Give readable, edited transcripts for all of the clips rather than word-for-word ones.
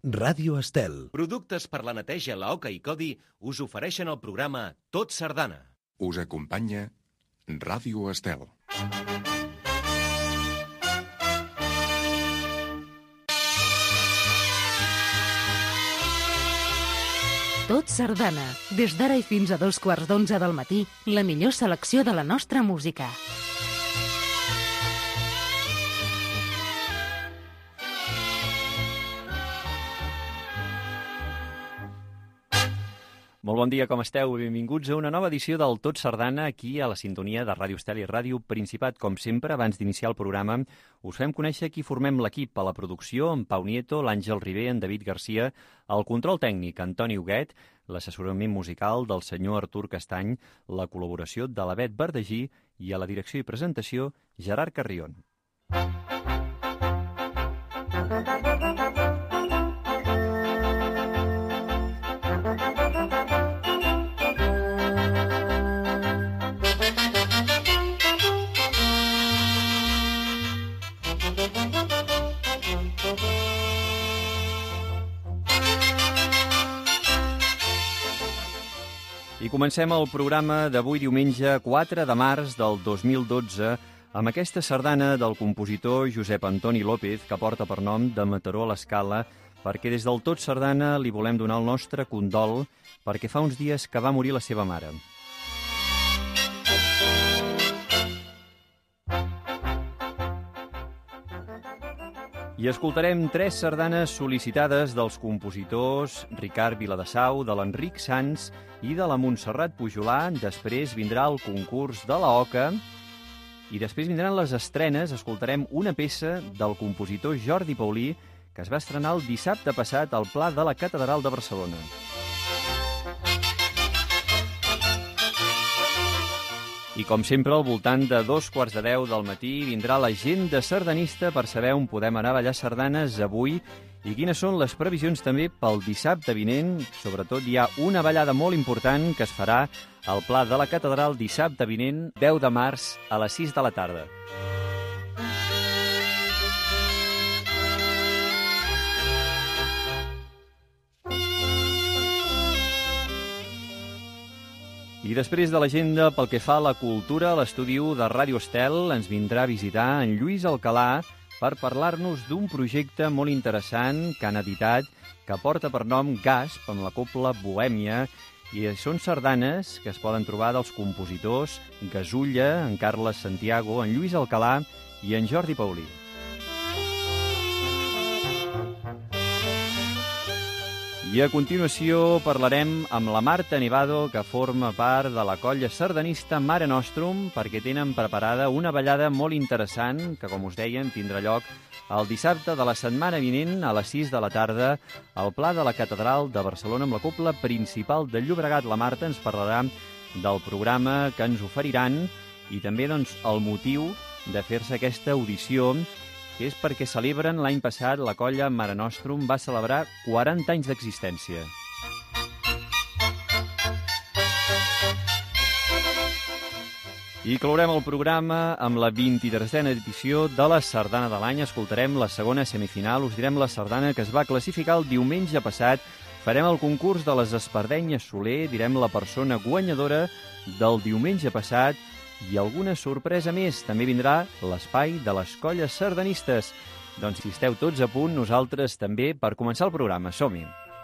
Ràdio Estel. Productes per la neteja, l'Oca i Codi us ofereixen el programa Tot Sardana. Us acompanya Ràdio Estel. Tot Sardana. Des d'ara i fins a 11:15 del matí, la millor selecció de la nostra música. Molt bon dia, com esteu? Benvinguts a una nova edició del Tot Sardana, aquí a la sintonia de Ràdio Estel i Ràdio Principat. Com sempre, abans d'iniciar el programa, us fem conèixer qui formem l'equip a la producció, en Pau Nieto, l'Àngel Ribé, en David Garcia, el control tècnic, Antoni Huguet, l'assessorament musical del senyor Artur Castany, la col·laboració de la Bet Verdagí i a la direcció i presentació, Gerard Carrion. I comencem el programa d'avui diumenge 4 de març del 2012 amb aquesta sardana del compositor Josep Antoni López que porta per nom de Mataró a l'Escala, perquè des del Tot Sardana li volem donar el nostre condol perquè fa uns dies que va morir la seva mare. I escoltarem 3 sardanes sol·licitades dels compositors Ricard Viladesau, de l'Enric Sans i de la Montserrat Pujolà. Després vindrà el concurs de la Oca i després vindran les estrenes. Escoltarem una peça del compositor Jordi Paulí que es va estrenar el dissabte passat al Pla de la Catedral de Barcelona. I com sempre, al voltant de 2:15 del matí vindrà l'agenda sardanista per saber on podem anar a ballar sardanes avui i quines són les previsions també pel dissabte vinent. Sobretot hi ha una ballada molt important que es farà al Pla de la Catedral dissabte vinent, 10 de març, a les 6 de la tarda. I després de l'agenda, pel que fa a la cultura, l'estudi de Ràdio Estel ens vindrà a visitar en Lluís Alcalà per parlar-nos d'un projecte molt interessant que han editat, que porta per nom Gasp, amb la cobla Bohèmia, i són sardanes que es poden trobar dels compositors Gasulla, en Carles Santiago, en Lluís Alcalà i en Jordi Paulí. I a continuació parlarem amb la Marta Nevado, que forma part de la colla sardanista Mare Nostrum, perquè tenen preparada una ballada molt interessant que, com us dèiem, tindrà lloc el dissabte de la setmana vinent a les 6 de la tarda al Pla de la Catedral de Barcelona amb la cobla principal de Llobregat. La Marta ens parlarà del programa que ens oferiran i també doncs, el motiu de fer-se aquesta audició, que és perquè celebren l'any passat, la colla Mare Nostrum va celebrar 40 anys d'existència. I clourem el programa amb la 23a edició de la Sardana de l'any. Escoltarem la segona semifinal, us direm la sardana que es va classificar el diumenge passat, farem el concurs de les Espardenyes Soler, direm la persona guanyadora del diumenge passat, i alguna sorpresa més. També vindrà l'espai de les colles sardanistes. Doncs si esteu tots a punt, nosaltres també, per començar el programa. Som-hi!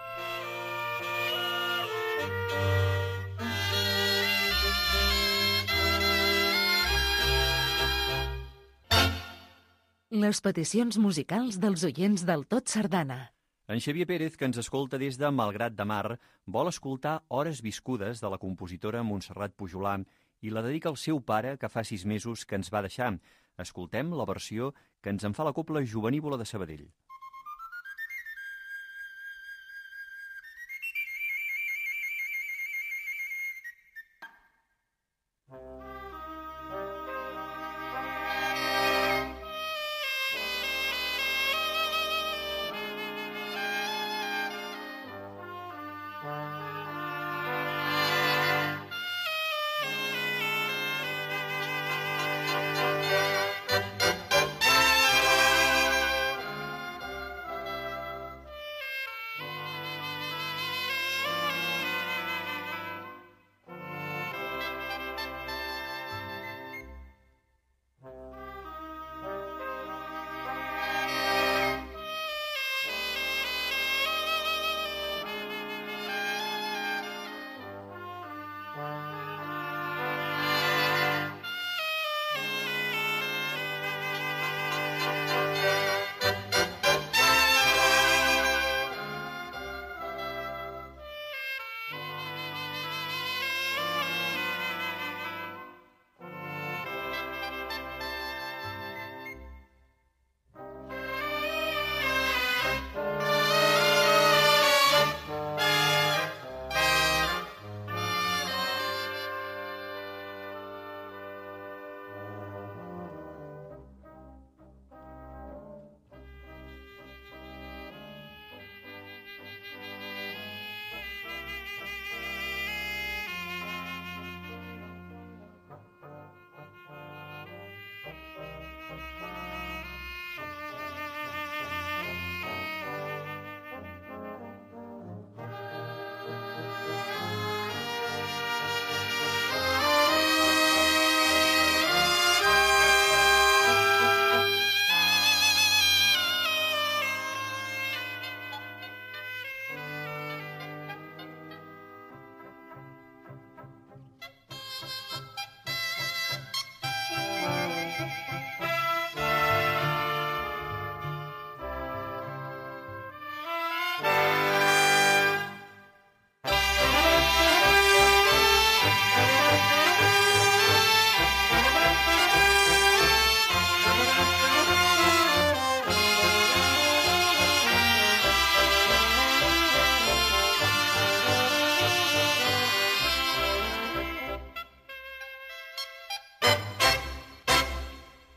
Les peticions musicals dels oients del Tot Sardana. En Xavier Pérez, que ens escolta des de Malgrat de Mar, vol escoltar Hores viscudes de la compositora Montserrat Pujolà i la dedica al seu pare, que fa 6 mesos que ens va deixar. Escoltem la versió que ens en fa la cobla Jovenívola de Sabadell.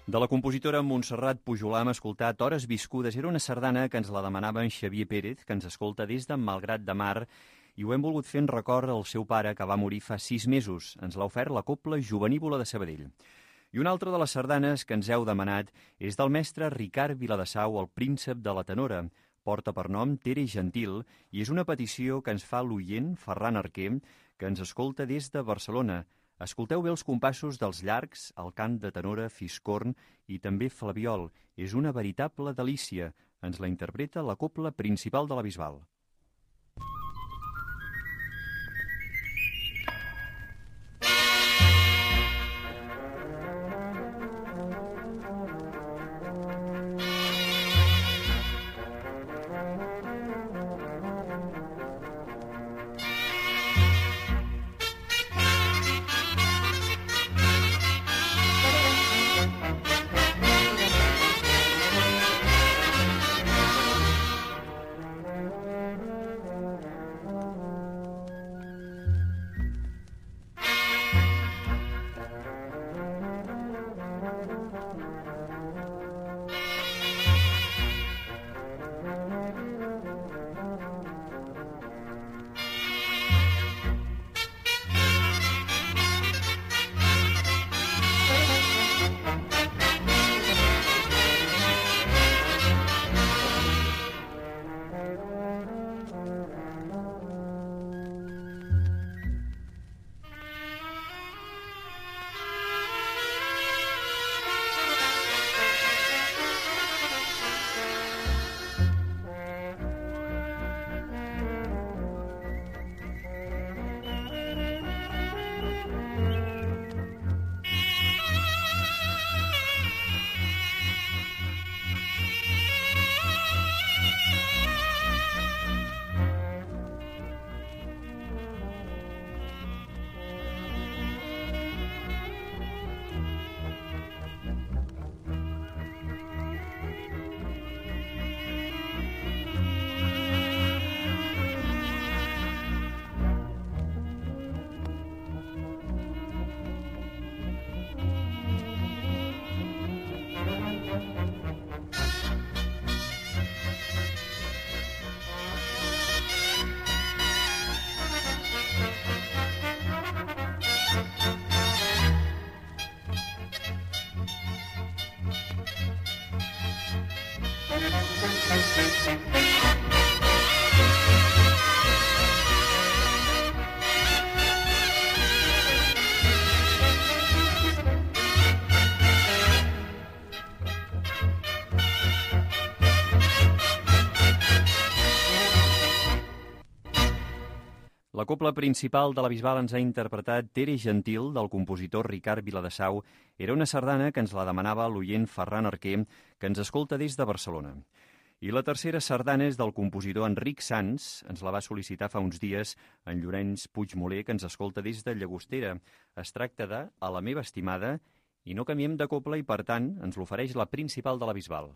De la compositora Montserrat Pujolà hem escoltat Hores viscudes. Era una sardana que ens la demanava en Xavier Pérez, que ens escolta des de Malgrat de Mar, i ho hem volgut fer en record al seu pare, que va morir fa 6 mesos. Ens l'ha ofert la Cobla Jovenívola de Sabadell. I una altra de les sardanes que ens heu demanat és del mestre Ricard Viladesau, el príncep de la tenora. Porta per nom Tere Gentil i és una petició que ens fa l'oient Ferran Arquer, que ens escolta des de Barcelona. Escolteu bé els compassos dels llargs, el cant de tenora, fiscorn i també flabiol. És una veritable delícia. Ens la interpreta la Cobla Principal de la Bisbal. La Cobla Principal de la Bisbal ens ha interpretat Tere Gentil, del compositor Ricard Viladesau. Era una sardana que ens la demanava l'oient Ferran Arquer, que ens escolta des de Barcelona. I la tercera sardana és del compositor Enric Sans. Ens la va sol·licitar fa uns dies en Llorenç Puigmoler, que ens escolta des de Llagostera. Es tracta de A la meva estimada, i no canviem de cobla i, per tant, ens l'ofereix la Principal de la Bisbal.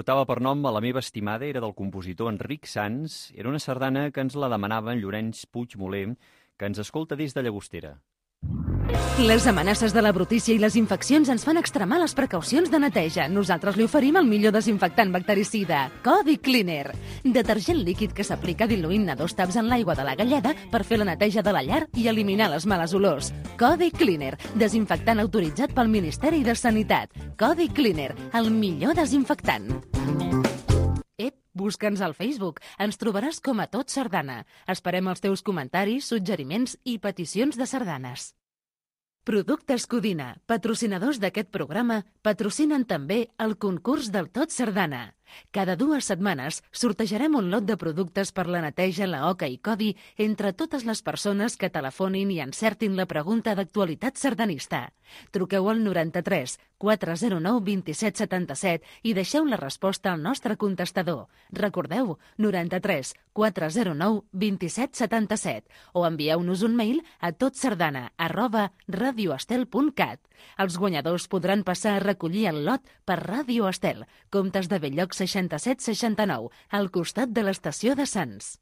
portava per nom A la meva estimada, era del compositor Enric Sans. Era una sardana que ens la demanava en Llorenç Puigmoler, que ens escolta des de Llagostera. Les amenaces de la brutícia i les infeccions ens fan extremar les precaucions de neteja. Nosaltres li oferim el millor desinfectant bactericida, Codi Cleaner. Detergent líquid que s'aplica diluint a 2 taps en l'aigua de la galleda per fer la neteja de la llar i eliminar les males olors. Codi Cleaner, desinfectant autoritzat pel Ministeri de Sanitat. Codi Cleaner, el millor desinfectant. Busca'ns al Facebook. Ens trobaràs com a Tot Sardana. Esperem els teus comentaris, suggeriments i peticions de sardanes. Productes Codina, patrocinadors d'aquest programa, patrocinen també el concurs del Tot Sardana. Cada 2 setmanes sortejarem un lot de productes per la neteja, la oca i codi entre totes les persones que telefonin i encertin la pregunta d'actualitat sardanista. Truqueu al 93 409 27 77 i deixeu la resposta al nostre contestador. Recordeu, 93 409 27 77 o envieu-nos un mail a totsardana@radioestel.cat. Els guanyadors podran passar a recollir el lot per Ràdio Estel, Comtes de Bell-lloc 6769, al costat de l'estació de Sants.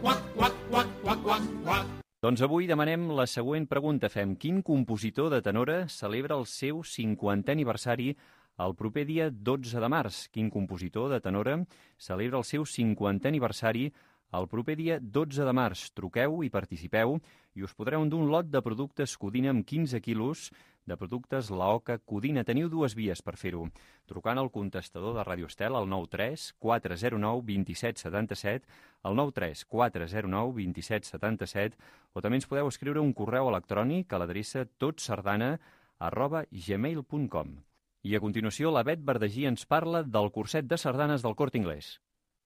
Doncs avui demanem la següent pregunta. Fem: quin compositor de tenora celebra el seu 50è aniversari el proper dia 12 de març? Quin compositor de tenora celebra el seu 50è aniversari el proper dia 12 de març? Truqueu i participeu i us podreu endur un lot de productes Codina amb 15 quilos de productes La Oca Codina. Teniu 2 vies per fer-ho. Trucant al contestador de Ràdio Estel al 93 409 27 77, al 93 409 27 77, o també ens podeu escriure un correu electrònic a l'adreça totsardana@gmail.com. I a continuació la Bet Verdagí ens parla del curset de sardanes del Corte Inglés.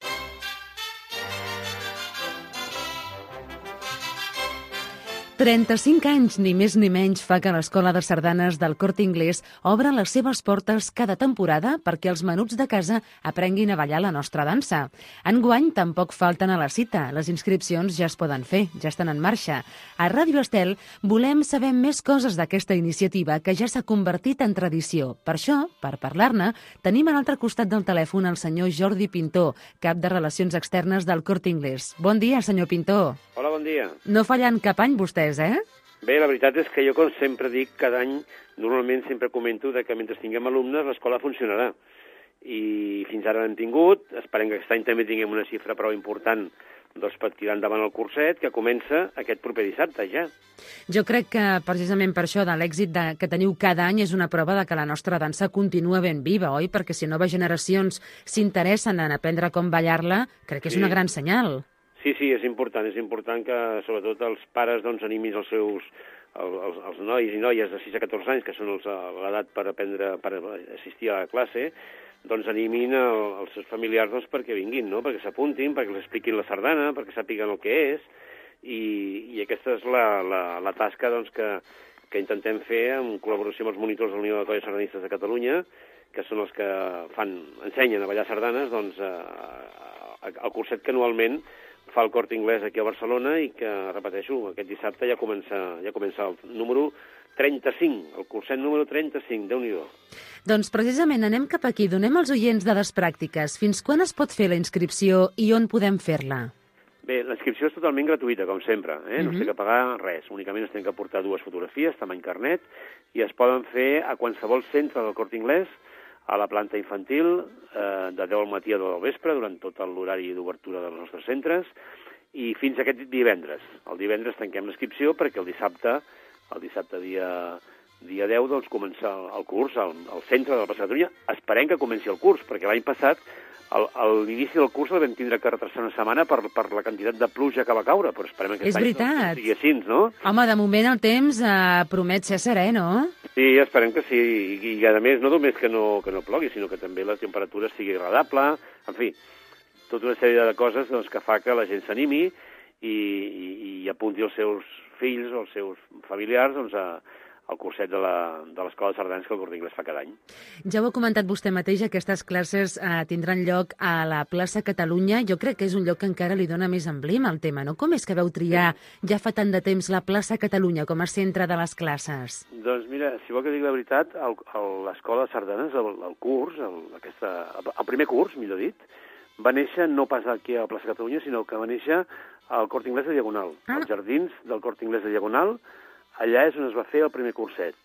35 anys, ni més ni menys, fa que l'Escola de Sardanes del Corte Inglés obre les seves portes cada temporada perquè els menuts de casa aprenguin a ballar la nostra dansa. Enguany tampoc falten a la cita. Les inscripcions ja es poden fer, ja estan en marxa. A Ràdio Estel volem saber més coses d'aquesta iniciativa que ja s'ha convertit en tradició. Per això, per parlar-ne, tenim a l'altre costat del telèfon el senyor Jordi Pintó, cap de Relacions Externes del Corte Inglés. Bon dia, senyor Pintó. Hola, bon dia. No fallen cap any vostès, eh? Bé, la veritat és que jo, com sempre dic, cada any, normalment sempre comento que mentre tinguem alumnes l'escola funcionarà. I fins ara l'hem tingut, esperem que aquest any també tinguem una xifra prou important per tirar endavant el curset, que comença aquest proper dissabte, ja. Jo crec que precisament per això de l'èxit que teniu cada any és una prova de que la nostra dansa continua ben viva, oi? Perquè si noves generacions s'interessen en aprendre com ballar-la, crec que és una gran senyal. Sí, és important que sobretot els pares animin els nois i noies de 6 a 14 anys, que són l'edat per assistir a la classe, animin els seus familiars perquè vinguin, perquè s'apuntin, perquè els expliquin la sardana, perquè sàpiguen el que és, i aquesta és la tasca que intentem fer en col·laboració amb els monitors de la Unió de Colles Sardanistes de Catalunya, que són els que ensenyen a ballar sardanes, el curset que anualment fa el Corte Inglés aquí a Barcelona i que, repeteixo, aquest dissabte ja comença el número 35, el curset número 35, Déu-n'hi-do. Doncs precisament anem cap aquí, donem als oients dades pràctiques. Fins quan es pot fer la inscripció i on podem fer-la? Bé, la inscripció és totalment gratuïta, com sempre, no s'ha de pagar res, únicament es tenen que portar 2 fotografies, tamany carnet, i es poden fer a qualsevol centre del Corte Inglés, a la planta infantil, de 10 al matí a 2 del vespre, durant tot l'horari d'obertura dels nostres centres, i fins aquest divendres. El divendres tanquem l'inscripció perquè el dissabte dia 10, comença el curs al centre de la plaça de Catalunya. Esperem que comenci el curs, perquè l'any passat l'inici del curs el vam tindre que retrasar una setmana per la quantitat de pluja que va caure, però esperem que aquest any sigui així, no? Home, de moment el temps promet ser serè, no? Sí, esperem que sí, i a més no només que no plogui, sinó que també la temperatura sigui agradable, en fi, tota una sèrie de coses que fa que la gent s'animi i apunti els seus fills o els seus familiars el curset de l'Escola de Sardanes que el Corte Inglés fa cada any. Ja ho ha comentat vostè mateix, aquestes classes tindran lloc a la plaça Catalunya. Jo crec que és un lloc que encara li dona més emblema al tema, no? Com és que veu triar ja fa tant de temps la plaça Catalunya com a centre de les classes? Doncs mira, si vol que digui la veritat, l'Escola de Sardanes, el curs, el primer curs, millor dit, va néixer no pas aquí a la plaça Catalunya, sinó que va néixer al Corte Inglés de Diagonal, als jardins del Corte Inglés de Diagonal. Allà és on es va fer el primer curset,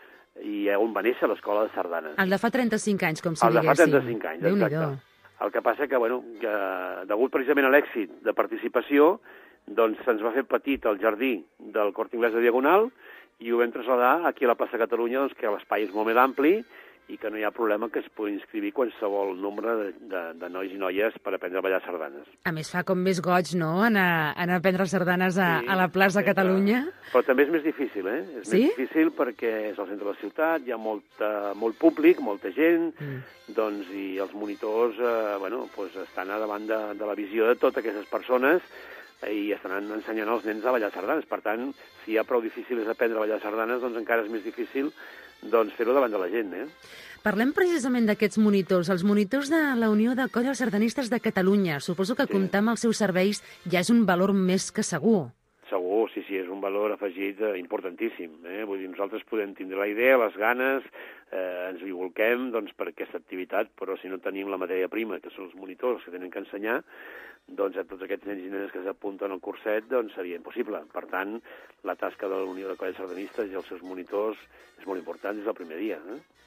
i on va néixer l'Escola de Sardanes. El de fa 35 anys, com si diguéssim. El de fa 35 anys, exacte. El que passa que, degut precisament a l'èxit de participació, doncs se'ns va fer petit el jardí del Corte Inglés de Diagonal i ho vam traslladar aquí a la plaça Catalunya, doncs, que l'espai és molt més ampli i que no hi ha problema que es pugui inscriure qualsevol nombre de nois i noies per aprendre a ballar sardanes. A més, fa com més goig, no?, anar a aprendre sardanes a la plaça Catalunya. Però també és més difícil, És més difícil perquè és al centre de la ciutat, hi ha molt públic, molta gent, doncs, i els monitors, estan a davant de la visió de totes aquestes persones i estan ensenyant als nens a ballar sardanes. Per tant, si ja prou difícil és aprendre a ballar sardanes, doncs encara és més difícil fer-ho davant de la gent, Parlem precisament d'aquests monitors, els monitors de la Unió de Colles Sardanistes de Catalunya. Suposo que comptar amb els seus serveis ja és un valor més que segur. Segur, sí, és un valor afegit importantíssim. Vull dir, nosaltres podem tindre la idea, les ganes, ens hi volquem per aquesta activitat, però si no tenim la matèria prima, que són els monitors que tenen que ensenyar, doncs a tots aquests nens i nenes que s'apunten al curset seria impossible. Per tant, la tasca de la Unió de Colles Sardanistes i els seus monitors és molt important des del primer dia.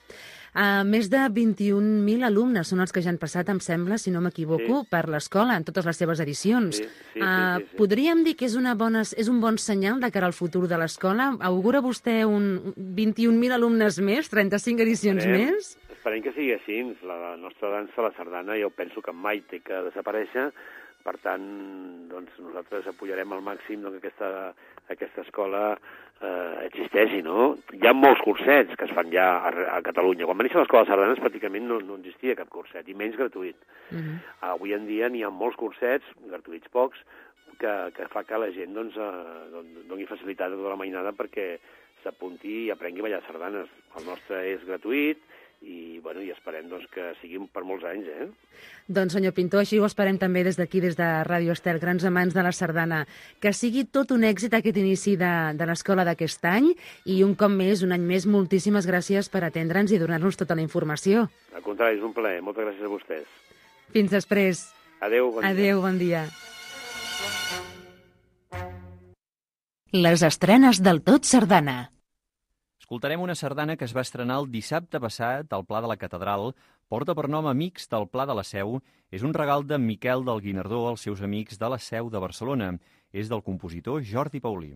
Més de 21.000 alumnes són els que ja han passat, em sembla, si no m'equivoco, per l'escola, en totes les seves edicions. Sí. Podríem dir que és un bon senyal de cara al futur de l'escola? Augura vostè 21.000 alumnes més, 35 edicions més? Esperem que sigui així. La nostra dansa, la sardana, jo penso que mai té que desaparèixer. Per tant, doncs, nosaltres apoyarem al màxim que aquesta escola existeixi, no? Hi ha molts cursets que es fan ja a Catalunya. Quan va néixer l'Escola de Sardanes pràcticament no existia cap curset, i menys gratuït. Avui en dia n'hi ha molts cursets, gratuïts pocs, que fa que la gent doni facilitat a tota la mainada perquè s'apunti i aprengui a ballar sardanes. El nostre és gratuït, i esperem que sigui per molts anys, Doncs, senyor Pintor, així ho esperem també des d'aquí, des de Ràdio Estel, grans amants de la sardana. Que sigui tot un èxit aquest inici de l'escola d'aquest any, i un cop més, un any més, moltíssimes gràcies per atendre'ns i donar-nos tota la informació. Al contrari, és un plaer. Moltes gràcies a vostès. Fins després. Adéu, bon dia. Adéu, bon dia. Les estrenes del Tot Sardana. Escoltarem una sardana que es va estrenar el dissabte passat al Pla de la Catedral. Porta per nom Amics del Pla de la Seu. És un regal de Miquel del Guinardó als seus amics de la Seu de Barcelona. És del compositor Jordi Paulí.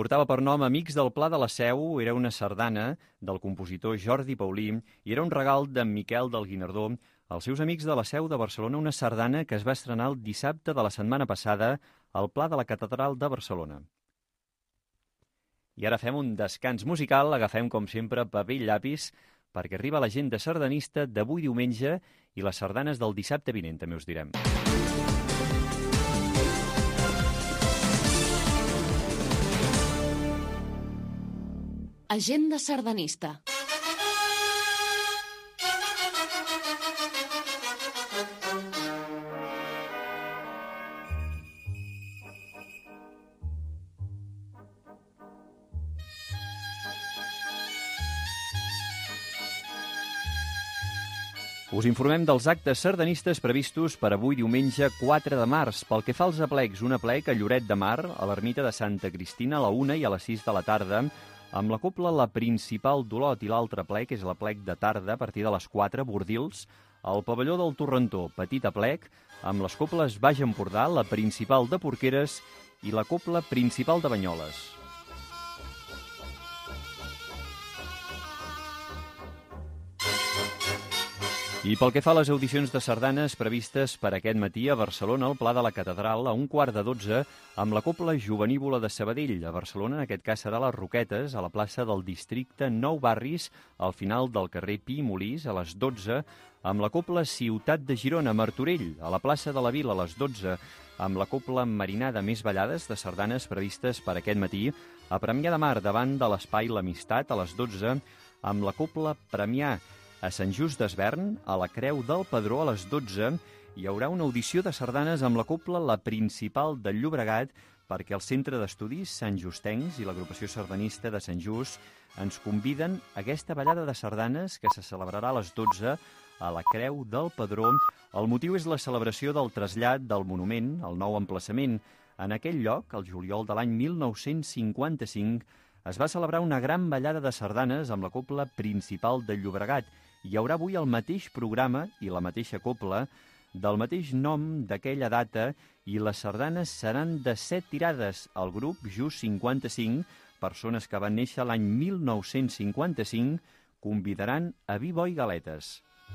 Portava per nom Amics del Pla de la Seu, era una sardana del compositor Jordi Paulí i era un regal d'en Miquel del Guinardó als seus amics de la Seu de Barcelona, una sardana que es va estrenar el dissabte de la setmana passada al Pla de la Catedral de Barcelona. I ara fem un descans musical, agafem com sempre paper i llapis perquè arriba l'agenda sardanista d'avui diumenge i les sardanes del dissabte vinent, també us direm. Agenda sardanista. Us informem dels actes sardanistes previstos per avui diumenge 4 de març. Pel que fa als aplecs, un aplec a Lloret de Mar, a l'ermita de Santa Cristina a la 1 i a les 6 de la tarda, amb la cobla La Principal d'Olot, i l'altre aplec és l'aplec de tarda a partir de les 4, Bordils, al pavelló del Torrentó, petit aplec, amb les cobles Baix Empordà, La Principal de Porqueres i la cobla Principal de Banyoles. I pel que fa a les audicions de sardanes previstes per aquest matí a Barcelona, al Pla de la Catedral, a 11:15, amb la cobla Jovenívola de Sabadell. A Barcelona, en aquest cas serà a les Roquetes, a la plaça del districte Nou Barris, al final del carrer Pi i Molís, a les 12, amb la cobla Ciutat de Girona, a Martorell, a la plaça de la Vila, a les 12, amb la cobla Marinada Més Ballades de sardanes previstes per aquest matí, a Premià de Mar, davant de l'Espai L'Amistat, a les 12, amb la cobla Premià a Sant Just d'Esvern, a la Creu del Pedró, a les 12, hi haurà una audició de sardanes amb la cobla La Principal del Llobregat, perquè el Centre d'Estudis Sant Justencs i l'agrupació sardanista de Sant Just ens conviden a aquesta ballada de sardanes que se celebrarà a les 12 a la Creu del Pedró. El motiu és la celebració del trasllat del monument al nou emplaçament. En aquell lloc, el juliol de l'any 1955, es va celebrar una gran ballada de sardanes amb la cobla Principal del Llobregat. Hi haurà avui el mateix programa i la mateixa cobla del mateix nom d'aquella data i les sardanes seran de 7 tirades. El grup Just 55, persones que van néixer l'any 1955, convidaran a vi, bo i galetes.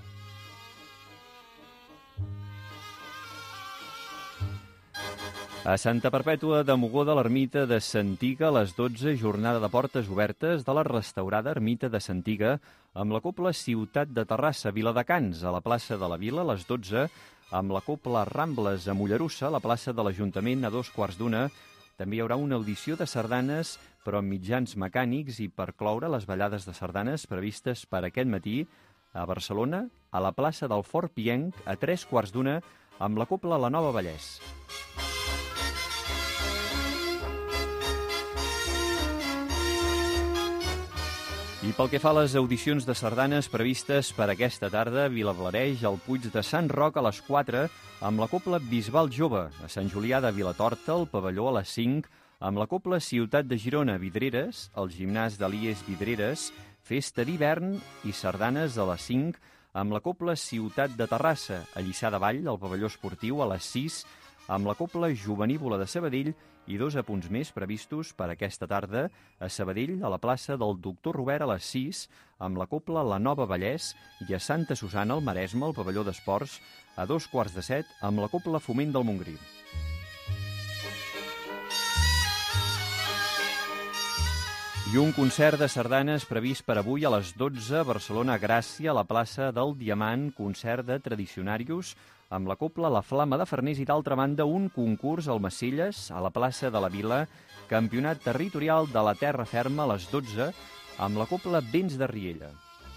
A Santa Perpètua de Mogoda, l'ermita de Santiga, a les 12, jornada de portes obertes de la restaurada ermita de Santiga, amb la cobla Ciutat de Terrassa, Viladecans, a la plaça de la Vila, a les 12, amb la cobla Rambles a Mollerussa, a la plaça de l'Ajuntament, a 2:15. També hi haurà una audició de sardanes, però amb mitjans mecànics, i per cloure les ballades de sardanes previstes per aquest matí a Barcelona, a la plaça del Fort Pienc, a 3:15, amb la cobla La Nova Vallès. I pel que fa a les audicions de sardanes previstes per aquesta tarda, Vilablareix, al Puig de Sant Roc a les 4, amb la cobla Bisbal Jove, a Sant Julià de Vilatorta, al pavelló a les 5, amb la cobla Ciutat de Girona, Vidreres, al gimnàs d'Elies Vidreres, festa d'hivern i sardanes a les 5, amb la cobla Ciutat de Terrassa, a Lliçà de Vall, al pavelló esportiu, a les 6, amb la cobla Jovenívola de Sabadell i 2 apunts més previstos per aquesta tarda a Sabadell, a la plaça del Doctor Robert a les 6, amb la cobla La Nova Vallès, i a Santa Susana, al Maresme, al pavelló d'esports, a 2:15, amb la cobla Foment del Montgrí. I un concert de sardanes previst per avui a les 12, Barcelona Gràcia, a la plaça del Diamant, concert de tradicionarius, amb la cobla La Flama de Farners, i d'altra banda un concurs al Macelles, a la plaça de la Vila, campionat territorial de la terra ferma a les 12, amb la cobla Vents de Riella.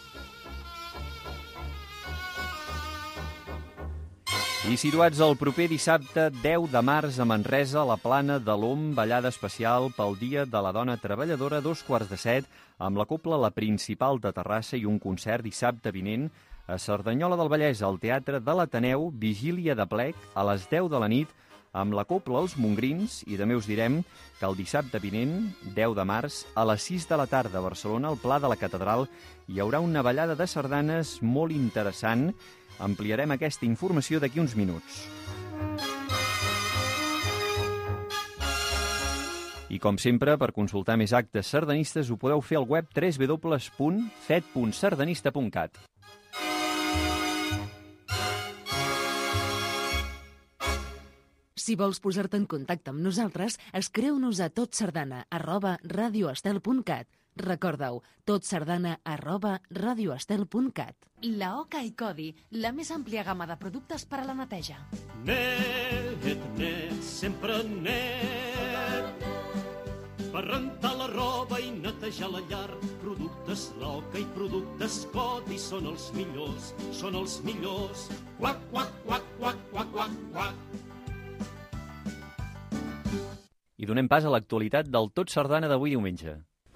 I situats el proper dissabte 10 de març a Manresa, a la Plana de l'Om, ballada especial pel Dia de la Dona Treballadora, a 2:15, amb la cobla La Principal de Terrassa, i un concert dissabte vinent a Cerdanyola del Vallès, al Teatre de l'Ateneu, vigília de plec a les 10 de la nit, amb la cobla Els Mongrins, i també us direm que el dissabte vinent, 10 de març, a les 6 de la tarda a Barcelona, al Pla de la Catedral, hi haurà una ballada de sardanes molt interessant. Ampliarem aquesta informació d'aquí uns minuts. I com sempre, per consultar més actes sardanistes ho podeu fer al web www.fet.sardanista.cat. Si vols posar-te en contacte amb nosaltres, escriu-nos a totsardana@radioestel.cat. Recorda-ho, totsardana@radioestel.cat. La Oca i Codi, la més àmplia gamma de productes per a la neteja. Net, net, sempre net. Per rentar la roba i netejar la llar. Productes La Oca i productes Codi són els millors, són els millors. Quac, quac, quac, quac, quac, quac, quac. I donem pas a l'actualitat del Tot Sardana d'avui diumenge.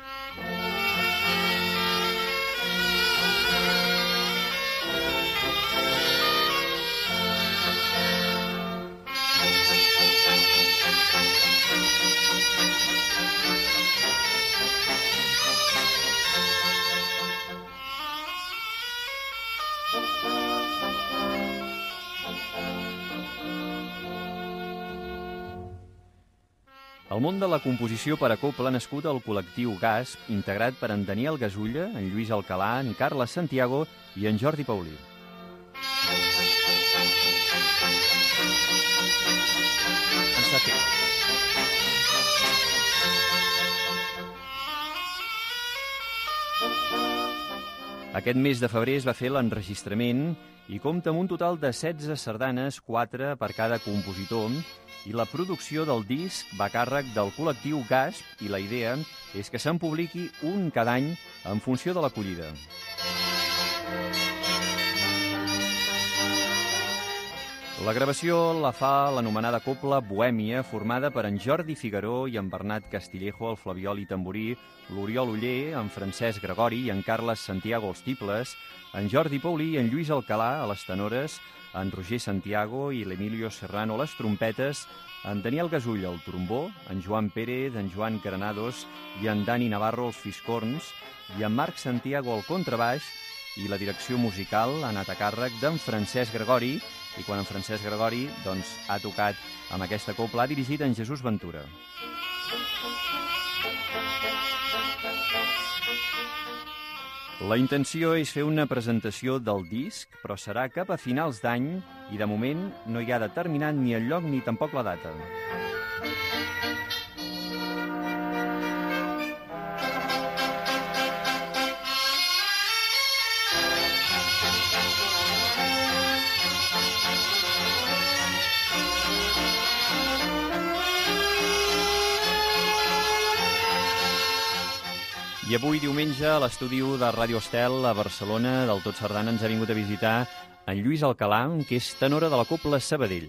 El món de la composició per a cobla ha nascut al col·lectiu GASP, integrat per en Daniel Gasulla, en Lluís Alcalà, en Carles Santiago i en Jordi Paulí. Aquest mes de febrer es va fer l'enregistrament i compta amb un total de 16 sardanes, 4 per cada compositor, i la producció del disc va a càrrec del col·lectiu GASP i la idea és que se'n publiqui un cada any en funció de l'acollida. La gravació la fa l'anomenada cobla Bohèmia, formada per en Jordi Figaró i en Bernat Castillejo al flabiol i tamborí, l'Oriol Oller, en Francesc Gregori i en Carles Santiago als tibles, en Jordi Paulí i en Lluís Alcalà a les tenores, en Roger Santiago i l'Emilio Serrano a les trompetes, en Daniel Gasulla al trombó, en Joan Pérez, en Joan Granados i en Dani Navarro als fiscorns, i en Marc Santiago al contrabaix, i la direcció musical ha anat a càrrec d'en Francesc Gregori, i quan en Francesc Gregori ha tocat amb aquesta cobla, ha dirigit en Jesús Ventura. La intenció és fer una presentació del disc, però serà cap a finals d'any i de moment no hi ha determinat ni el lloc ni tampoc la data. I avui, diumenge, a l'estudi de Ràdio Estel a Barcelona, del Tot Sardana, ens ha vingut a visitar en Lluís Alcalà, que és tenora de la cobla Sabadell.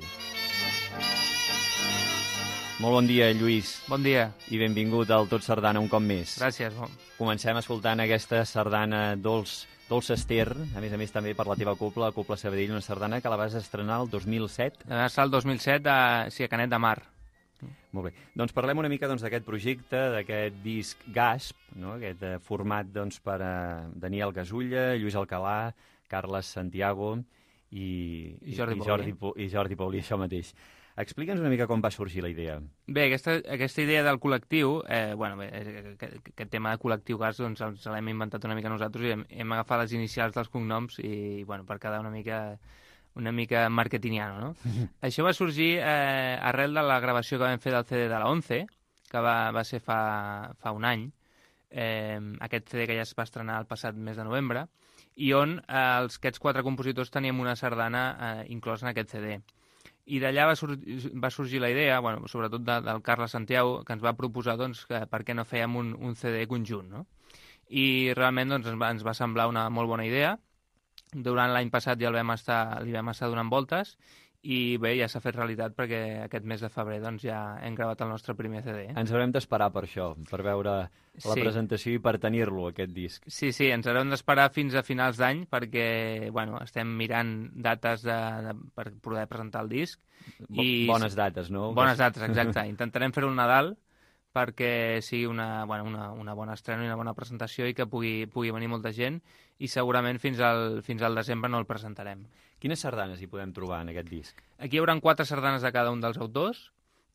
Molt bon dia, Lluís. Bon dia. I benvingut al Tot Sardana un cop més. Gràcies. Comencem escoltant aquesta sardana Dolç Ester, a més també per la teva cobla, la cobla Sabadell, una sardana que la vas estrenar el 2007. Va estar el 2007 a Canet de Mar. Molt bé. Doncs parlem una mica d'aquest projecte, d'aquest disc GASP, no? Aquest format per Daniel Gasulla, Lluís Alcalà, Carles Santiago i Jordi Paulí, això mateix. Explica'ns una mica com va sorgir la idea. Bé, aquesta idea del col·lectiu, aquest tema de col·lectiu GASP ens l'hem inventat una mica nosaltres i hem agafat les inicials dels cognoms i per quedar una mica marketingiano, no? Això va sorgir arrel de la gravació que vam fer del CD de la 11, que va ser fa un any, aquest CD que ja es va estrenar el passat mes de novembre, i on aquests 4 compositors teníem una sardana inclosa en aquest CD. I d'allà va sorgir la idea, sobretot del Carles Santiago, que ens va proposar que per què no fèiem un CD conjunt, no? I realment ens va semblar una molt bona idea. Durant l'any passat ja li vam estar donant voltes i bé, ja s'ha fet realitat perquè aquest mes de febrer ja hem gravat el nostre primer CD. Ens haurem d'esperar per això, per veure la presentació i per tenir-lo, aquest disc. Sí, ens haurem d'esperar fins a finals d'any perquè estem mirant dates per poder presentar el disc. Bones dates, no? Bones dates, exacte. Intentarem fer-ho al Nadal perquè sigui una bona estrena i una bona presentació i que pugui venir molta gent i segurament fins al desembre no el presentarem. Quines sardanes hi podem trobar en aquest disc? Aquí hi haurà 4 sardanes de cada un dels autors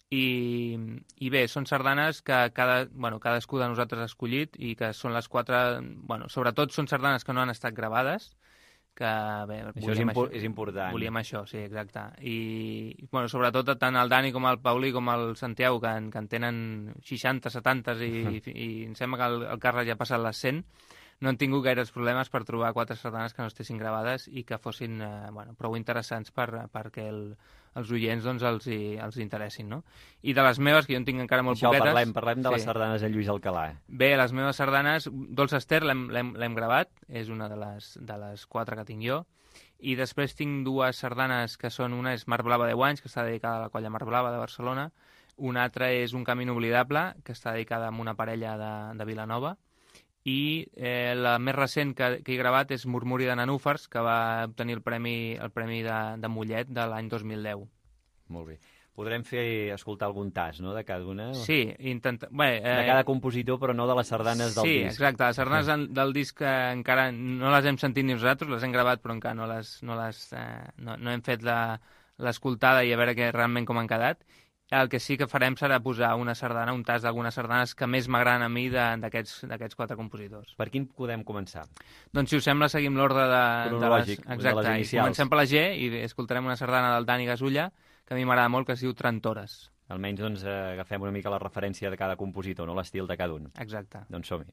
I bé, són sardanes que cadascú de nosaltres ha escollit i que són les 4... Bueno, sobretot són sardanes que no han estat gravades, que bé, Això és important. Volíem això, sí, exacte. I bueno, sobretot tant el Dani com el Paulí com el Santiago, que en tenen 60, 70 i em sembla que el Carles ja ha passat les 100, no han tingut gaires problemes per trobar 4 sardanes que no estessin gravades i que fossin prou interessants perquè els oients doncs, els interessin, no? I de les meves, que jo en tinc encara molt poquetes... Parlem de les sardanes de Lluís Alcalà. Bé, les meves sardanes, Dolça Ester l'hem gravat, és una de les 4 que tinc jo, i després tinc 2 sardanes que són, una és Mar Blava 10 anys, que està dedicada a la colla Mar Blava de Barcelona, una altra és Un camí inoblidable, que està dedicada a una parella de Vilanova, i la més recent que he gravat és Murmuri de Nanúfars, que va obtenir el premi de Mollet de l'any 2010. Molt bé. Podrem escoltar algun tas, no?, de cada una? Sí, de cada compositor, però no de les sardanes del disc. Sí, exacte. Les sardanes del disc encara no les hem sentit ni nosaltres, les hem gravat, però encara no hem fet l'escoltada i a veure realment com han quedat. El que sí que farem serà posar una sardana, un tas d'algunes sardanes que més m'agraden a mi d'aquests 4 compositors. Per quin podem començar? Doncs, si us sembla, seguim l'ordre cronològic de les inicials. Comencem per la G i escoltarem una sardana del Dani Gasulla, que a mi m'agrada molt, que es diu Trentores. Almenys doncs, agafem una mica la referència de cada compositor, no l'estil de cada un. Exacte. Doncs som-hi.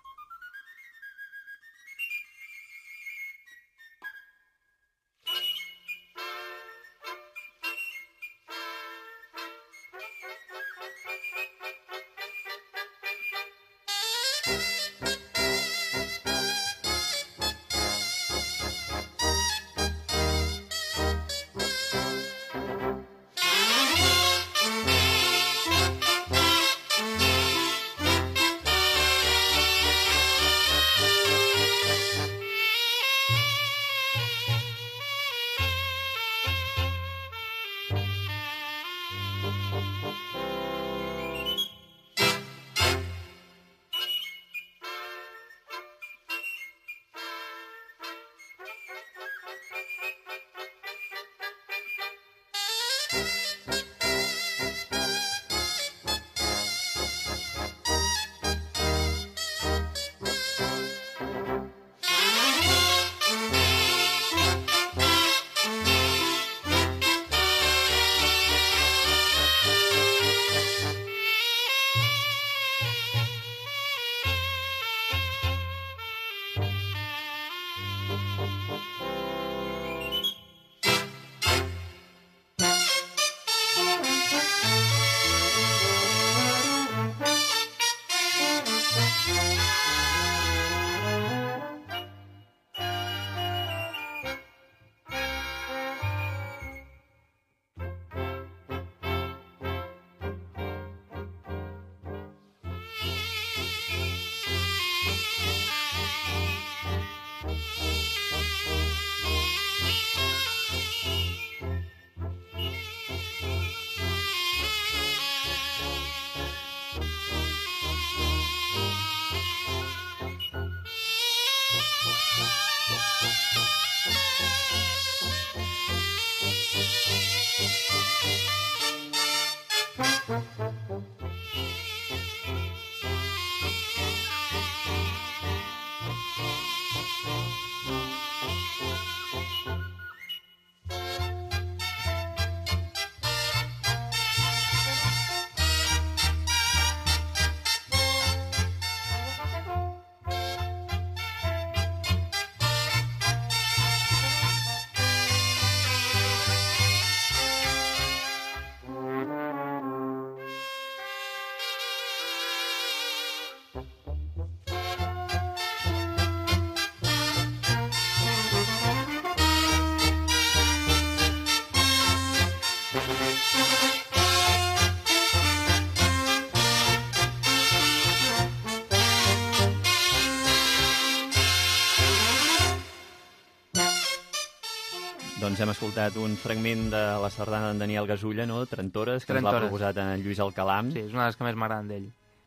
Doncs hem escoltat un fragment de la sardana d'en Daniel Gasulla, no? Trentores, que ens l'ha proposat en Lluís Alcalà. Sí, és una de les que més m'agraden d'ell.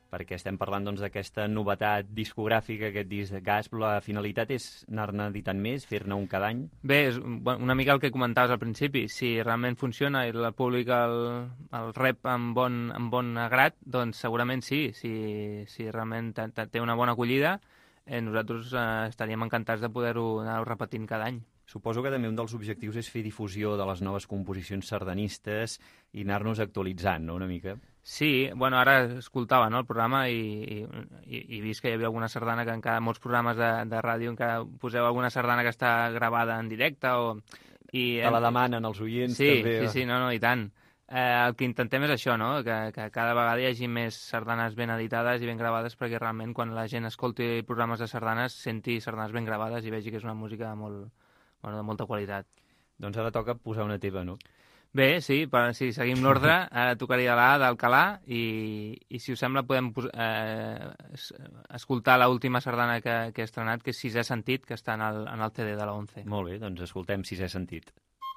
perquè estem parlant doncs, d'aquesta novetat discogràfica, aquest disc de Gasp. La finalitat és anar-ne editant més, fer-ne un cada any? Bé, és una mica el que comentaves al principi. Si realment funciona i el públic el rep amb bon agrat, doncs segurament sí. Si realment té una bona acollida, nosaltres estaríem encantats de poder-ho anar repetint cada any. Suposo que també un dels objectius és fer difusió de les noves composicions sardanistes i anar-nos actualitzant, no?, una mica. Sí, bueno, ara escoltava, no, el programa i vist que hi havia alguna sardana que encara molts programes de ràdio encara poseu alguna sardana que està gravada en directe Te la demanen els oients, sí, també. Sí, no, i tant. El que intentem és això, no?, que cada vegada hi hagi més sardanes ben editades i ben gravades, perquè realment quan la gent escolti programes de sardanes senti sardanes ben gravades i vegi que és una música de molta qualitat. Doncs ara toca posar una teva, no? Bé, sí, si seguim l'ordre, ara tocaria la A d'Alcalà i si us sembla podem escoltar l'última sardana que he estrenat, que és Sisè Sentit, que està en el CD de la 11. Molt bé, doncs escoltem Sisè Sentit.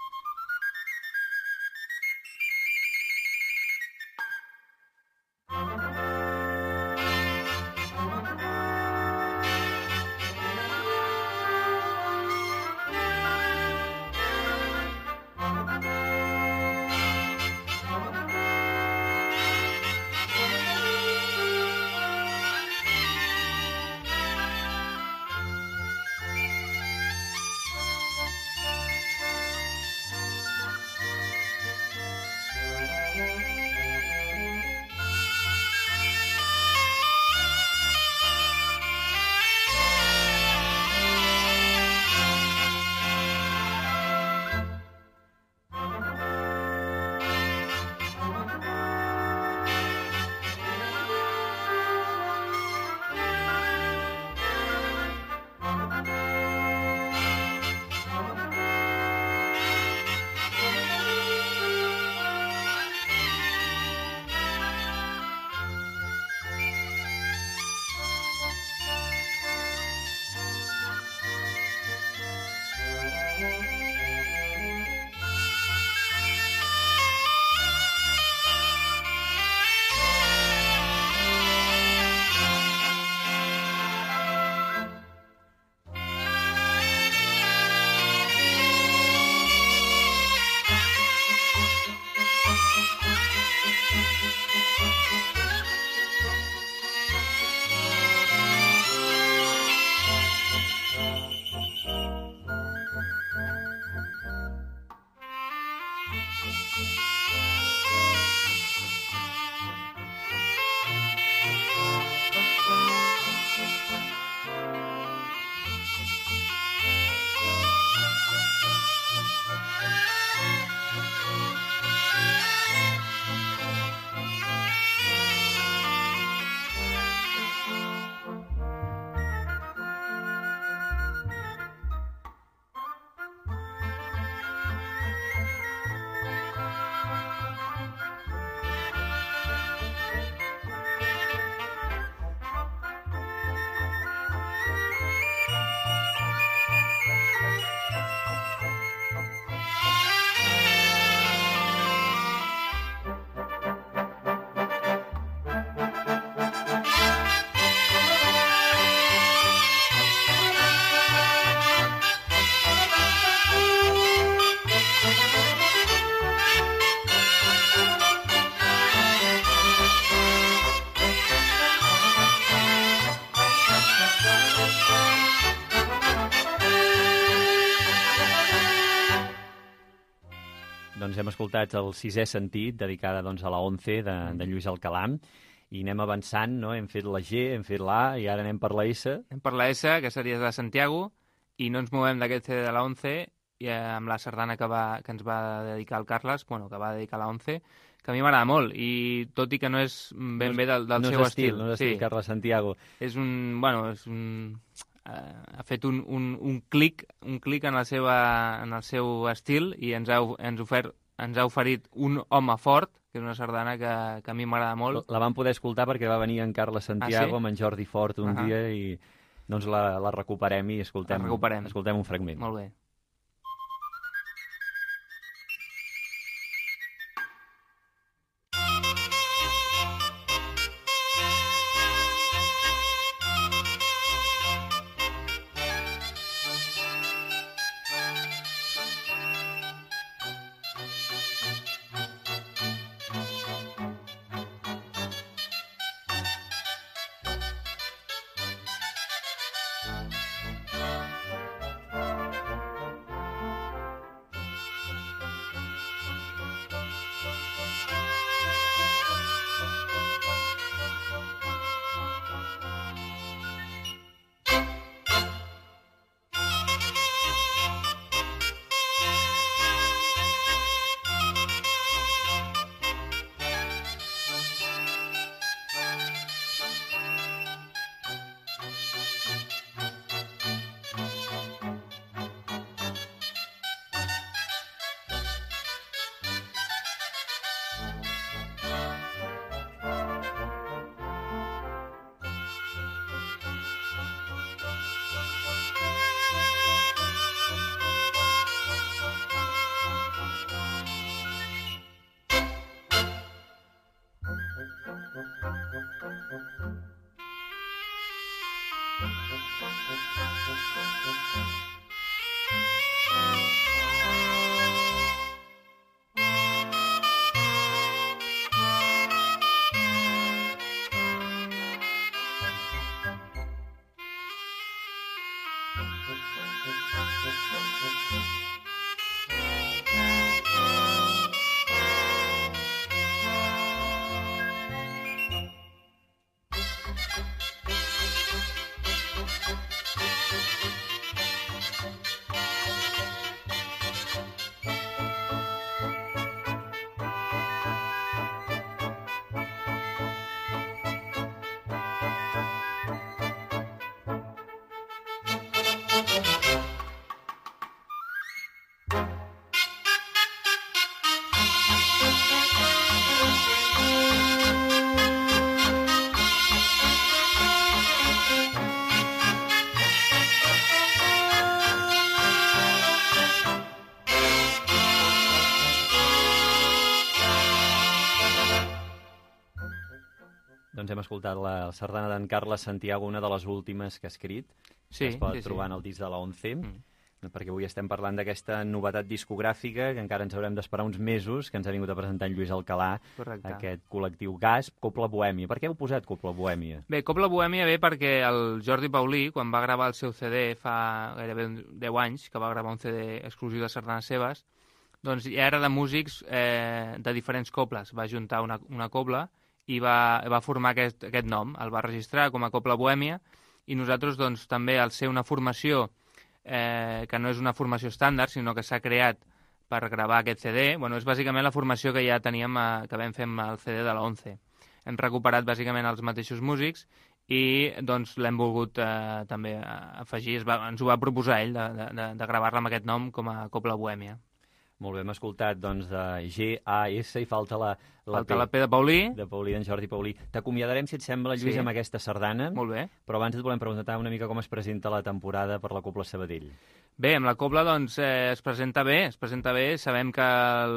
Doncs hem escoltat el Sisè Sentit, dedicada doncs, a la 11 de Lluís Alcalà, i anem avançant, no? Hem fet la G, hem fet la A, i ara anem per la S. Anem per la S, que seria de Santiago, i no ens movem d'aquest CD de la 11, i amb la sardana que ens va dedicar el Carles, que va dedicar la 11, que a mi m'agrada molt, i tot i que no és ben bé del seu estil. No és estil, Carles Santiago. És ha fet un clic en el seu estil i ens ha oferit Un home fort, que és una sardana que a mi m'agrada molt. La vam poder escoltar perquè va venir en Carles Santiago amb en Jordi Fort un dia i doncs la recuperem i escoltem un fragment. Molt bé. Doncs hem escoltat la sardana d'en Carles Santiago, una de les últimes que ha escrit, que es pot trobar en el disc de la 11, perquè avui estem parlant d'aquesta novetat discogràfica que encara ens haurem d'esperar uns mesos, que ens ha vingut a presentar en Lluís Alcalà, aquest col·lectiu GAS, Cobla Bohèmia. Per què heu posat Cobla Bohèmia? Bé, Cobla Bohèmia ve perquè el Jordi Paulí, quan va gravar el seu CD fa gairebé 10 anys, que va gravar un CD exclusiu de sardanes seves, doncs ja era de músics de diferents cobles. Va juntar una cobla i va formar aquest nom. El va registrar com a Cobla Bohèmia i nosaltres doncs, també, al ser una formació que no és una formació estàndard, sinó que s'ha creat per gravar aquest CD, és bàsicament la formació que ja teníem, que vam fer amb el CD de la 11. Hem recuperat bàsicament els mateixos músics i doncs, l'hem volgut també afegir, ens ho va proposar ell de gravar-la amb aquest nom com a Cobla Bohèmia. Molt bé, hem escoltat doncs, de G-A-S i falta la P de Paulí. De Paulí, d'en Jordi Paulí. T'acomiadarem, si et sembla, Lluís, amb aquesta sardana. Molt bé. Però abans et volem preguntar una mica com es presenta la temporada per la Cobla Sabadell. Bé, amb la Cobla doncs, es presenta bé. Sabem que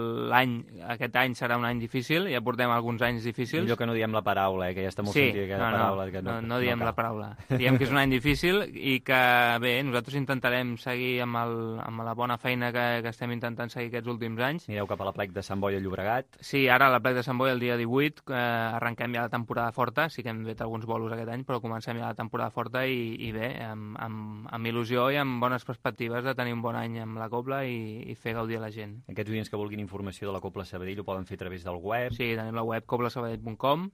aquest any serà un any difícil, ja portem alguns anys difícils. Millor que no diem la paraula, que ja està molt sentit aquella paraula. Que no diem la paraula. Diem que és un any difícil i que, bé, nosaltres intentarem seguir amb la bona feina que estem intentant seguir aquests últims anys. Mireu cap a la plec de Sant Boi a Llobregat. Sí, ara a la plec de Sant Boi el dia 18 arrenquem ja la temporada forta. Sí que hem fet alguns bolos aquest any, però comencem ja la temporada forta i bé, amb il·lusió i amb bones perspectives de tenir un bon any amb la Cobla i fer gaudir a la gent. Aquests oients que vulguin informació de la Cobla Sabadell ho poden fer a través del web. Sí, tenim la web coblasabadell.com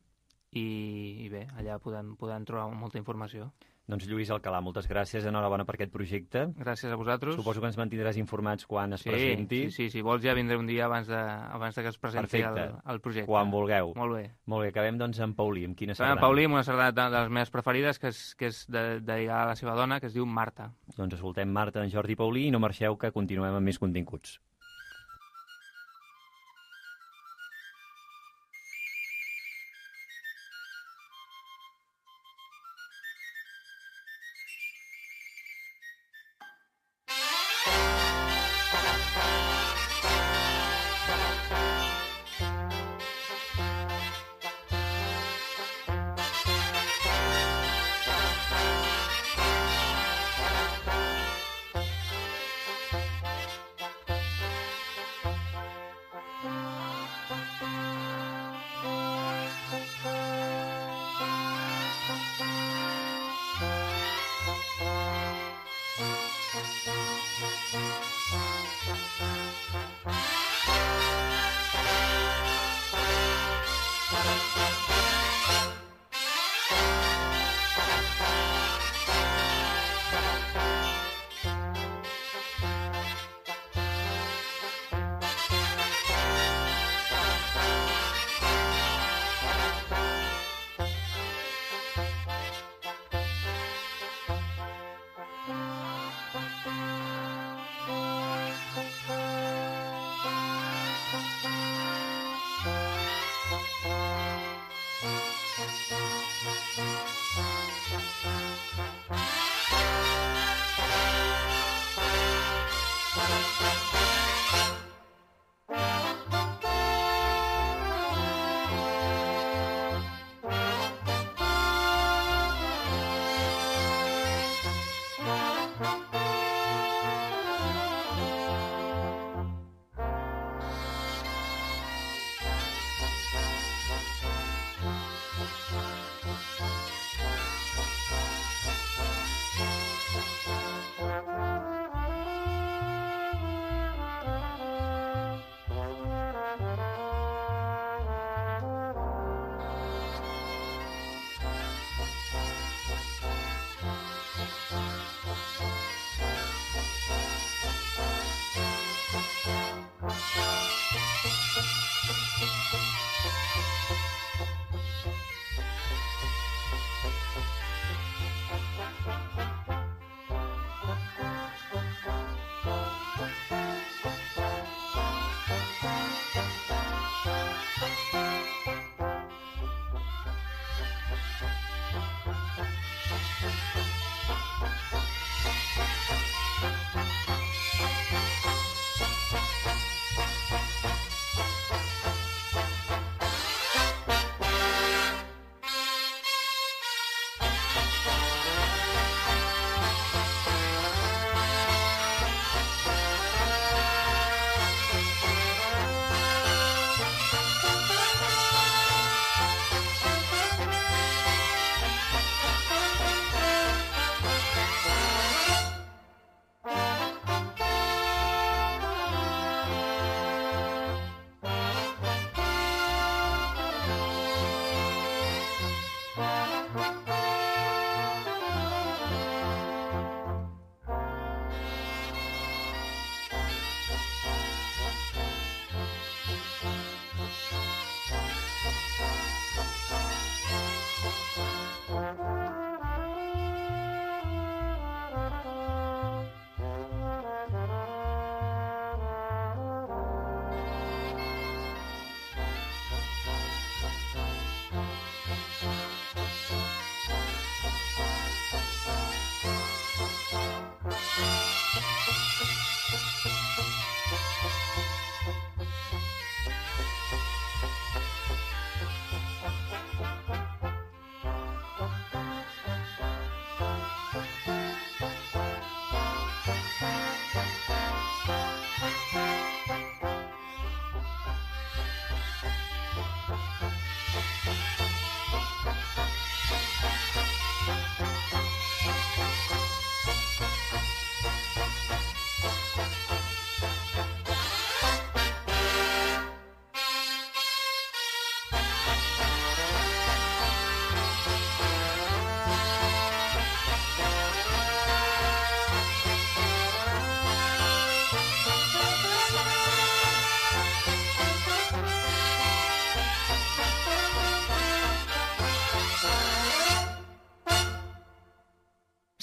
i bé, allà podem trobar molta informació. Doncs Lluís Alcalà, moltes gràcies, enhorabona per aquest projecte. Gràcies a vosaltres. Suposo que ens mantindràs informats quan es presenti. Sí, si vols ja vindré un dia abans de que es presenti el projecte. Quan vulgueu. Molt bé. Molt bé, acabem doncs amb Paulí, amb quina sardana? Amb Paulí, amb una sardana de les meves preferides, que és dedicada a la seva dona, que es diu Marta. Doncs escoltem Marta d'en Jordi Paulí i no marxeu, que continuem amb més continguts.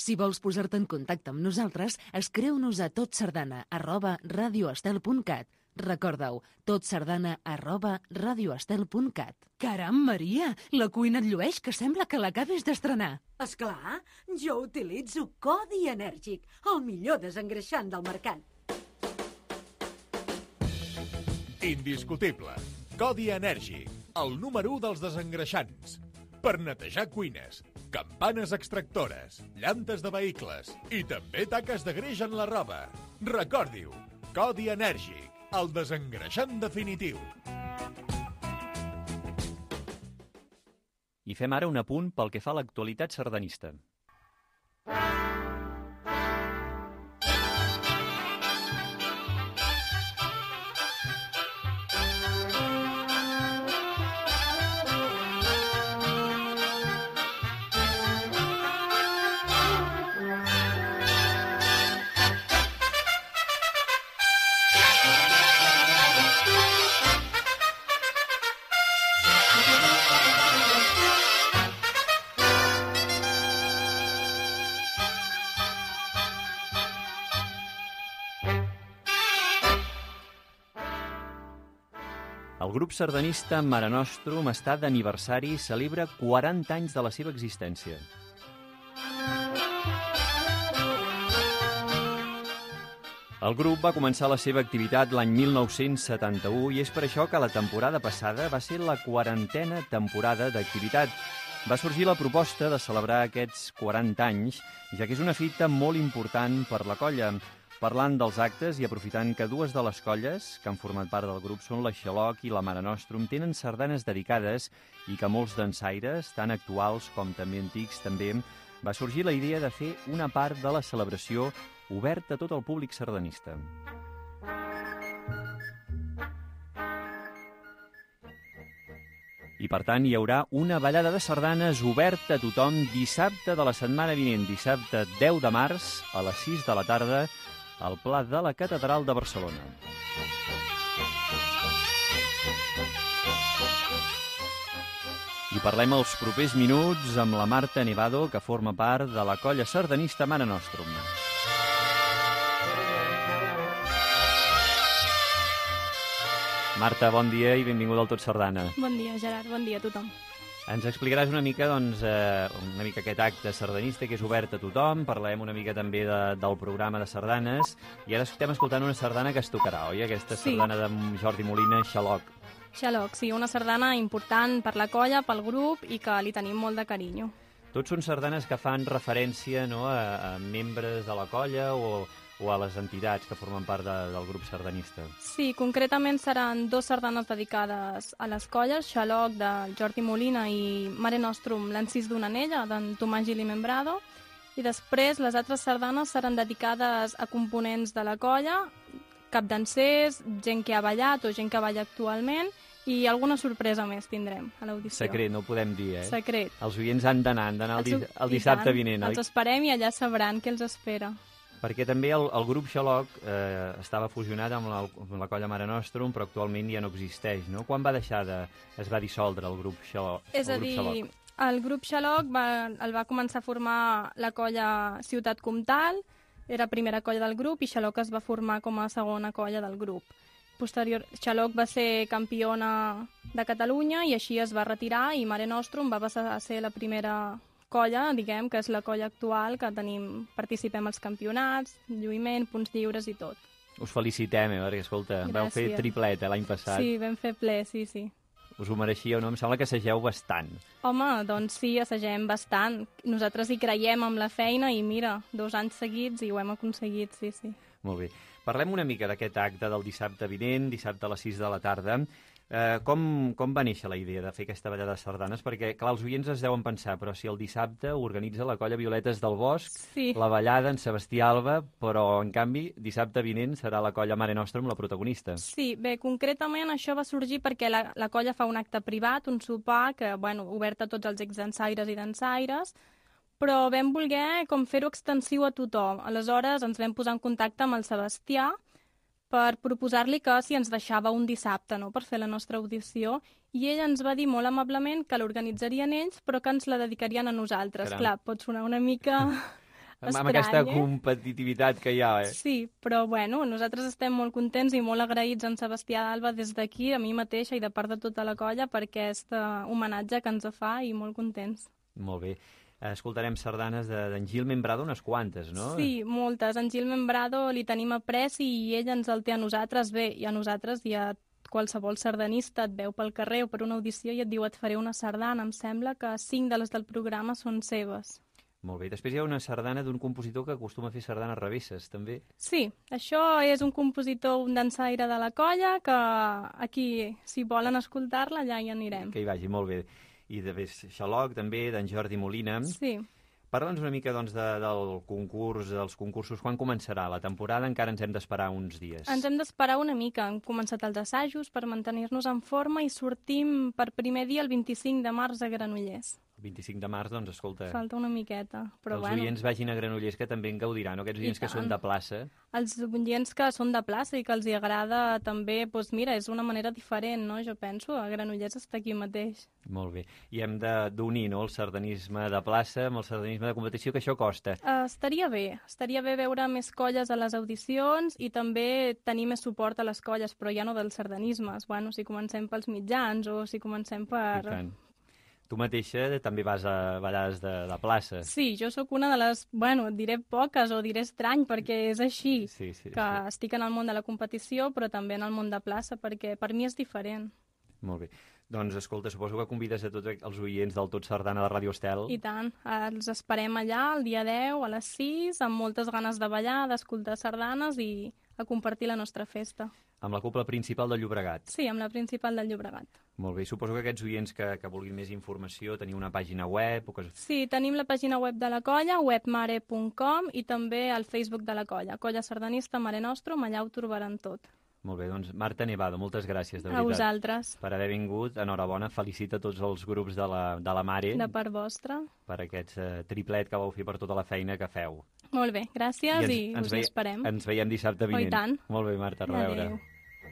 Si vols posar-te en contacte amb nosaltres, escriu-nos a totsardana@radioestel.cat. Recorda-ho, totsardana@radioestel.cat. Caram, Maria, la cuina et llueix, que sembla que l'acabes d'estrenar. Esclar, jo utilitzo Codi Enèrgic, el millor desengreixant del mercat. Indiscutible. Codi Enèrgic, el número 1 dels desengreixants. Per netejar cuines, campanes extractores, llantes de vehicles i també taques de greix en la roba. Recordi-ho, Codi Enèrgic, el desengreixant definitiu. I fem ara un apunt pel que fa a l'actualitat sardanista. El grup sardanista Mare Nostrum està d'aniversari i celebra 40 anys de la seva existència. El grup va començar la seva activitat l'any 1971 i és per això que la temporada passada va ser la 40a temporada d'activitat. Va sorgir la proposta de celebrar aquests 40 anys, ja que és una fita molt important per la colla. Parlant dels actes i aprofitant que dues de les colles que han format part del grup són la Xaloc i la Mare Nostrum, tenen sardanes dedicades i que molts dansaires, tant actuals com també antics, també va sorgir la idea de fer una part de la celebració oberta a tot el públic sardanista. I, per tant, hi haurà una ballada de sardanes oberta a tothom dissabte de la setmana vinent, dissabte 10 de març, a les 6 de la tarda, al Pla de la Catedral de Barcelona. I parlem els propers minuts amb la Marta Nevado, que forma part de la colla sardanista Mare Nostrum. Marta, bon dia i benvinguda al Tot Sardana. Bon dia, Gerard, bon dia a tothom. Ens explicaràs una mica, doncs, aquest acte sardanista que és obert a tothom, parlem una mica també del programa de sardanes, i ara estem escoltant una sardana que es tocarà, oi? Aquesta sardana de Jordi Molina, Xaloc. Xaloc, sí, una sardana important per la colla, pel grup, i que li tenim molt de carinyo. Tots són sardanes que fan referència, no, a membres de la colla o a les entitats que formen part del grup sardanista? Sí, concretament seran 2 sardanes dedicades a les colles, Xaloc de Jordi Molina i Mare Nostrum, l'Encís d'una anella, d'en Tomàs Gili Membrado, i després les altres sardanes seran dedicades a components de la colla, capdancers, gent que ha ballat o gent que balla actualment, i alguna sorpresa més tindrem a l'audició. Secret, no ho podem dir, eh? Secret. Els oients han d'anar el dissabte vinent. Els esperem i allà sabran què els espera. Perquè també el grup Xaloc estava fusionat amb la colla Mare Nostrum, però actualment ja no existeix, no? Quan es va dissoldre el grup Xaloc? És a dir, el grup Xaloc el va començar a formar la colla Ciutat Comtal, era primera colla del grup, i Xaloc es va formar com a segona colla del grup. Posterior, Xaloc va ser campiona de Catalunya i així es va retirar, i Mare Nostrum va passar a ser la primera colla, diguem, que és la colla actual, que participem als campionats, lluïment, punts lliures i tot. Us felicitem, perquè, escolta, vau fer triplet l'any passat. Sí, vam fer ple, sí. Us ho mereixíeu, no? Em sembla que assageu bastant. Home, doncs sí, assagem bastant. Nosaltres hi creiem amb la feina i mira, 2 anys seguits i ho hem aconseguit, sí. Molt bé. Parlem una mica d'aquest acte del dissabte vinent, dissabte a les 6 de la tarda. Com va néixer la idea de fer aquesta ballada de sardanes? Perquè, clar, els oients es deuen pensar, però si el dissabte organitza la colla Violetes del Bosc, la ballada en Sebastià Alba, però, en canvi, dissabte vinent serà la colla Mare Nostrum la protagonista. Sí, bé, concretament això va sorgir perquè la colla fa un acte privat, un sopar, que, obert a tots els exdansaires i dansaires, però vam voler com fer-ho extensiu a tothom. Aleshores ens vam posar en contacte amb el Sebastià per proposar-li que si ens deixava un dissabte, no?, per fer la nostra audició, i ell ens va dir molt amablement que l'organitzarien ells, però que ens la dedicarien a nosaltres. Caram. Clar, pot sonar una mica amb aquesta competitivitat que hi ha, Sí, però bueno, nosaltres estem molt contents i molt agraïts en Sebastià Alba des d'aquí, a mi mateixa i de part de tota la colla, per aquest homenatge que ens fa i molt contents. Molt bé. Escoltarem sardanes d'en Gil Membrado, unes quantes, no? Sí, moltes. En Gil Membrado li tenim apreci i ell ens el té a nosaltres. Bé, i a nosaltres i a qualsevol sardanista et veu pel carrer o per una audició i et diu et faré una sardana. Em sembla que 5 de les del programa són seves. Molt bé. Després hi ha una sardana d'un compositor que acostuma a fer sardanes revesses, també. Sí, això és un compositor, un dansaire de la colla, que aquí, si volen escoltar-la, ja hi anirem. Que hi vagi, molt bé. I de Xaloc, també, d'en Jordi Molina. Sí. Parla'ns una mica doncs, del concurs, dels concursos. Quan començarà la temporada? Encara ens hem d'esperar uns dies. Ens hem d'esperar una mica. Hem començat els assajos per mantenir-nos en forma i sortim per primer dia el 25 de març a Granollers. El 25 de març, doncs, escolta... Falta una miqueta, però els oients vagin a Granollers, que també en gaudiran, no? Aquests oients que són de plaça. Els oients que són de plaça i que els hi agrada també, doncs mira, és una manera diferent, no? Jo penso, a Granollers està aquí mateix. Molt bé. I hem d'unir, no?, el sardanisme de plaça amb el sardanisme de competició, que això costa. Estaria bé veure més colles a les audicions i també tenir més suport a les colles, però ja no dels sardanismes. Bueno, si comencem pels mitjans o si comencem per... I tant. Tu mateixa també vas a ballades de plaça. Sí, jo sóc una de les, bueno, diré poques o diré estrany perquè és així, que estic en el món de la competició però també en el món de plaça perquè per mi és diferent. Molt bé. Doncs, escolta, suposo que convides a tots els oients del Tot Sardana de Ràdio Estel. I tant. Els esperem allà el dia 10 a les 6 amb moltes ganes de ballar, d'escoltar sardanes i a compartir la nostra festa. Amb la cobla principal del Llobregat. Sí, amb la principal del Llobregat. Molt bé. Suposo que aquests oients que vulguin més informació, teniu una pàgina web... O que... Sí, tenim la pàgina web de la colla, webmare.com, i també el Facebook de la colla, Colla Sardanista Mare Nostrum, allà ho trobaran tot. Molt bé, doncs Marta Nevado, moltes gràcies, de veritat. A vosaltres. Per haver vingut, enhorabona, felicita tots els grups de la Mare. De part vostra. Per aquest triplet que vau fer per tota la feina que feu. Molt bé, gràcies i us hi esperem. Ens veiem dissabte vinent. Oh, i tant. Molt bé, Marta, a reveure. Adéu.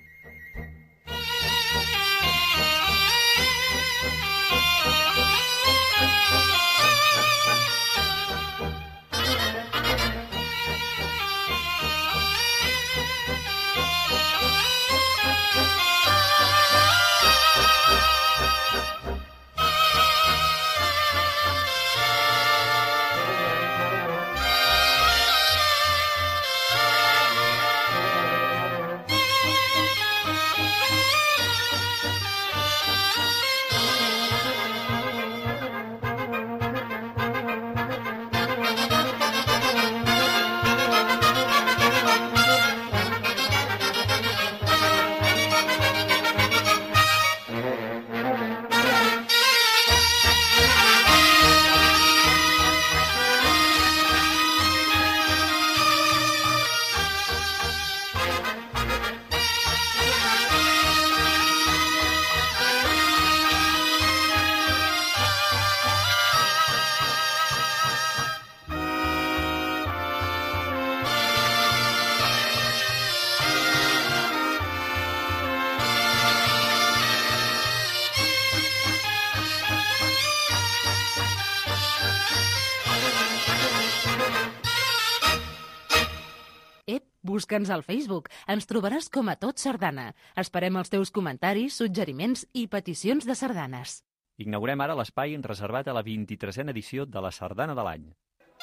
Busca'ns al Facebook. Ens trobaràs com a Tot Sardana. Esperem els teus comentaris, suggeriments i peticions de sardanes. Inaugurem ara l'espai reservat a la 23a edició de la Sardana de l'any.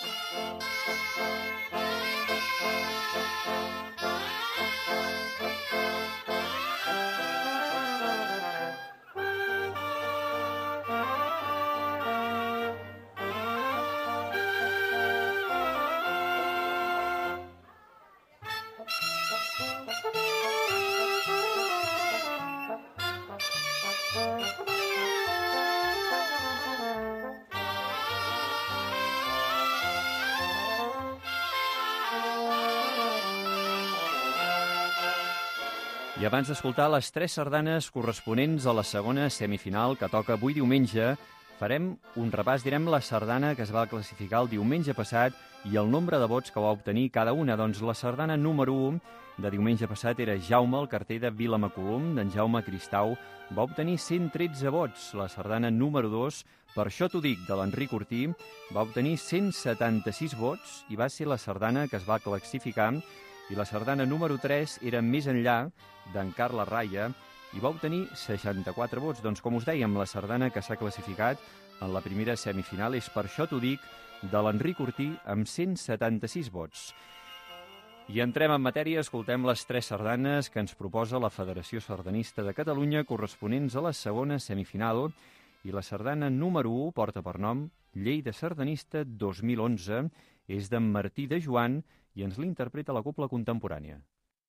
I abans d'escoltar les 3 sardanes corresponents a la segona semifinal que toca avui diumenge, farem un repàs, direm, la sardana que es va classificar el diumenge passat i el nombre de vots que va obtenir cada una. Doncs la sardana número 1 de diumenge passat era Jaume, el carter de Vilamacolum, d'en Jaume Cristau, va obtenir 113 vots. La sardana número 2, Per això t'ho dic, de l'Enric Ortí, va obtenir 176 vots i va ser la sardana que es va classificar, i la sardana número 3 era Més enllà, d'en Carles Raya, i va obtenir 64 vots. Doncs, com us dèiem, la sardana que s'ha classificat en la primera semifinal és Per això t'ho dic, de l'Enric Ortí, amb 176 vots. I entrem en matèria, escoltem les 3 sardanes que ens proposa la Federació Sardanista de Catalunya corresponents a la segona semifinal, i la sardana número 1 porta per nom Lleida Sardanista 2011, és d'en Martí de Joan i ens l'interpreta la Cobla Contemporània.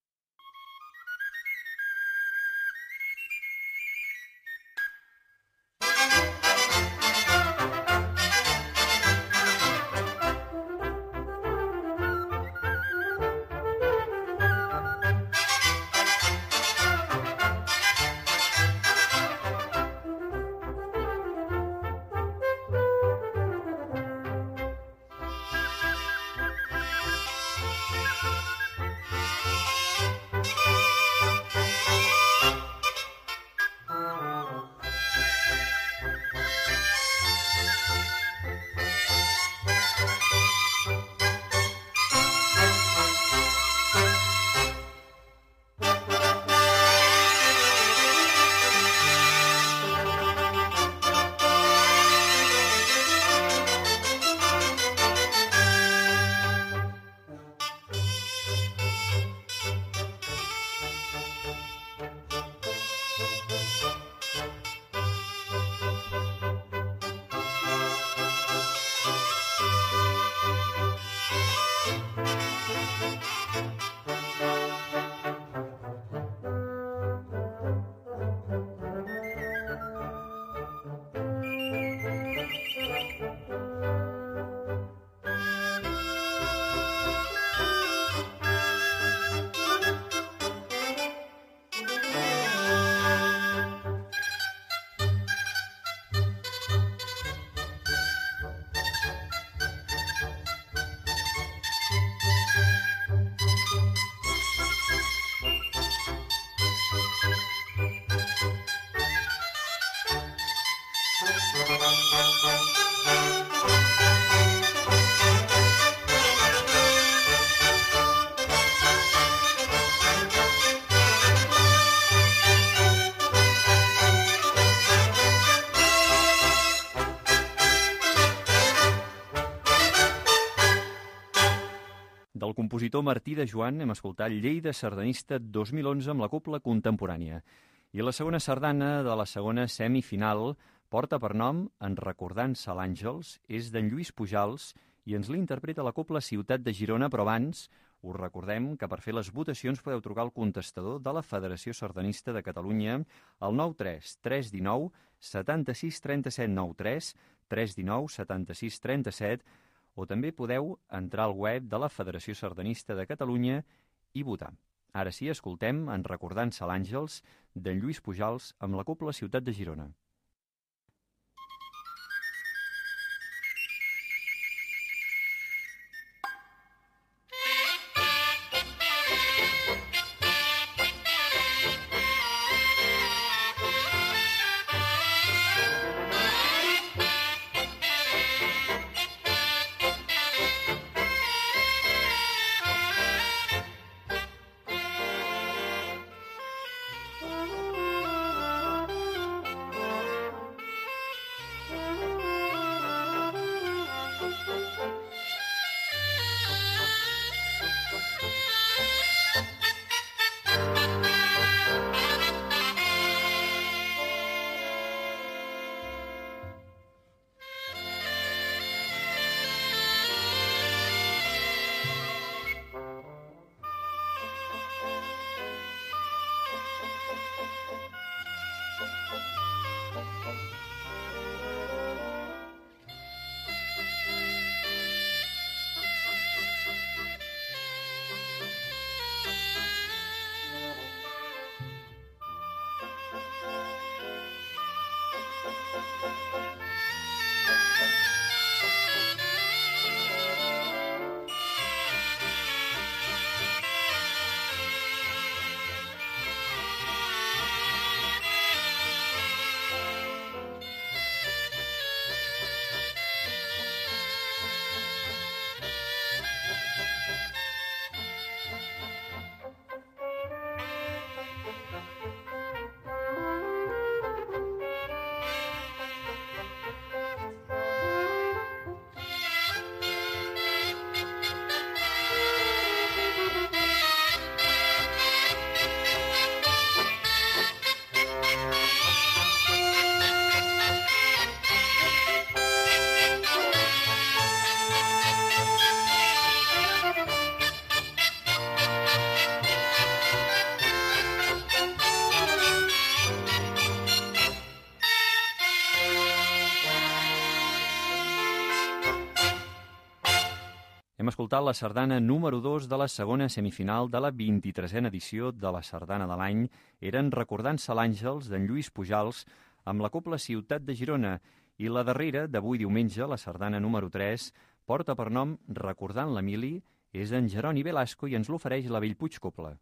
Del compositor Martí de Joan hem escoltat Lleida Sardanista 2011 amb la Cobla Contemporània. I la segona sardana de la segona semifinal porta per nom En recordant Sant Àngels, és d'en Lluís Pujals i ens l'interpreta la Cobla Ciutat de Girona, però abans us recordem que per fer les votacions podeu trucar al contestador de la Federació Sardanista de Catalunya al 93 319 76 37 93 319 76 37, o també podeu entrar al web de la Federació Sardanista de Catalunya i votar. Ara sí, escoltem En recordant Sant Àngels, d'en Lluís Pujals amb la Cobla Ciutat de Girona. Hem escoltat la sardana número 2 de la segona semifinal de la 23a edició de la Sardana de l'Any. Eren Recordant Sant Àngels, d'en Lluís Pujals, amb la Cobla Ciutat de Girona. I la darrera, d'avui diumenge, la sardana número 3, porta per nom Recordant l'Emili, és d'en Jeroni Velasco i ens l'ofereix la Bellpuig Cobla.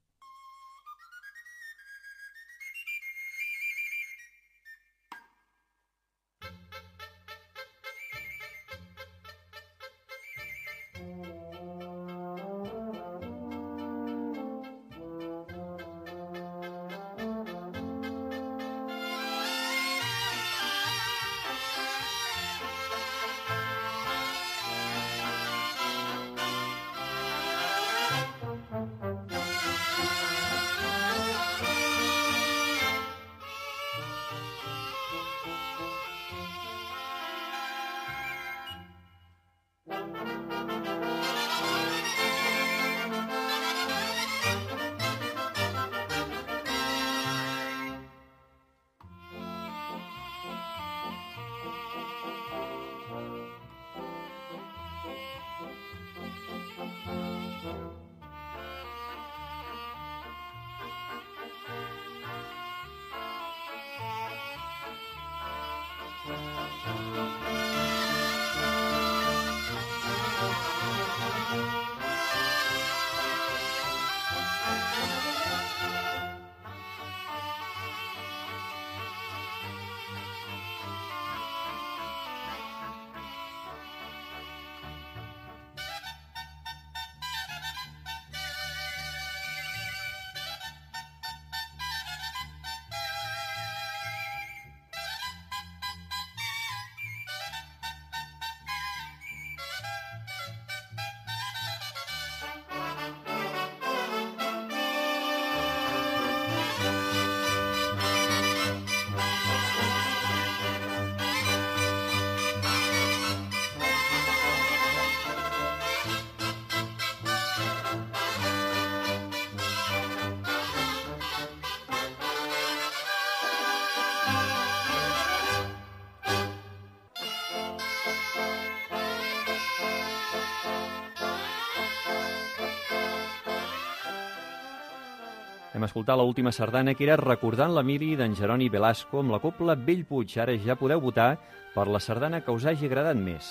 Hem escoltat l'última sardana, que era Recordant l'Emili, d'en Jeroni Velasco, amb la Cobla Bellpuig. Ara ja podeu votar per la sardana que us hagi agradat més.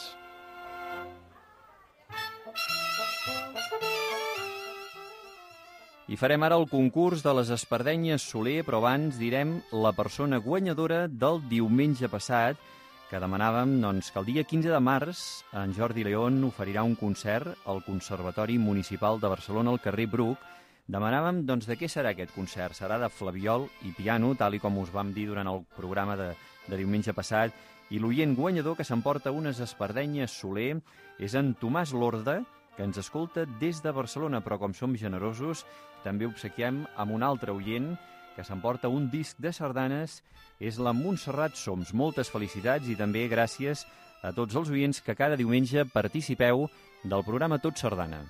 I farem ara el concurs de les espardenyes Soler, però abans direm la persona guanyadora del diumenge passat, que demanàvem que el dia 15 de març en Jordi León oferirà un concert al Conservatori Municipal de Barcelona, al carrer Bruc. Demanàvem, de què serà aquest concert? Serà de flabiol i piano, tal i com us vam dir durant el programa de diumenge passat. I l'oient guanyador que s'emporta unes espardenyes Soler és en Tomàs Lorda, que ens escolta des de Barcelona, però com som generosos, també obsequiem amb un altre oient que s'emporta un disc de sardanes, és la Montserrat Soms. Moltes felicitats i també gràcies a tots els oients que cada diumenge participeu del programa Tot Sardana.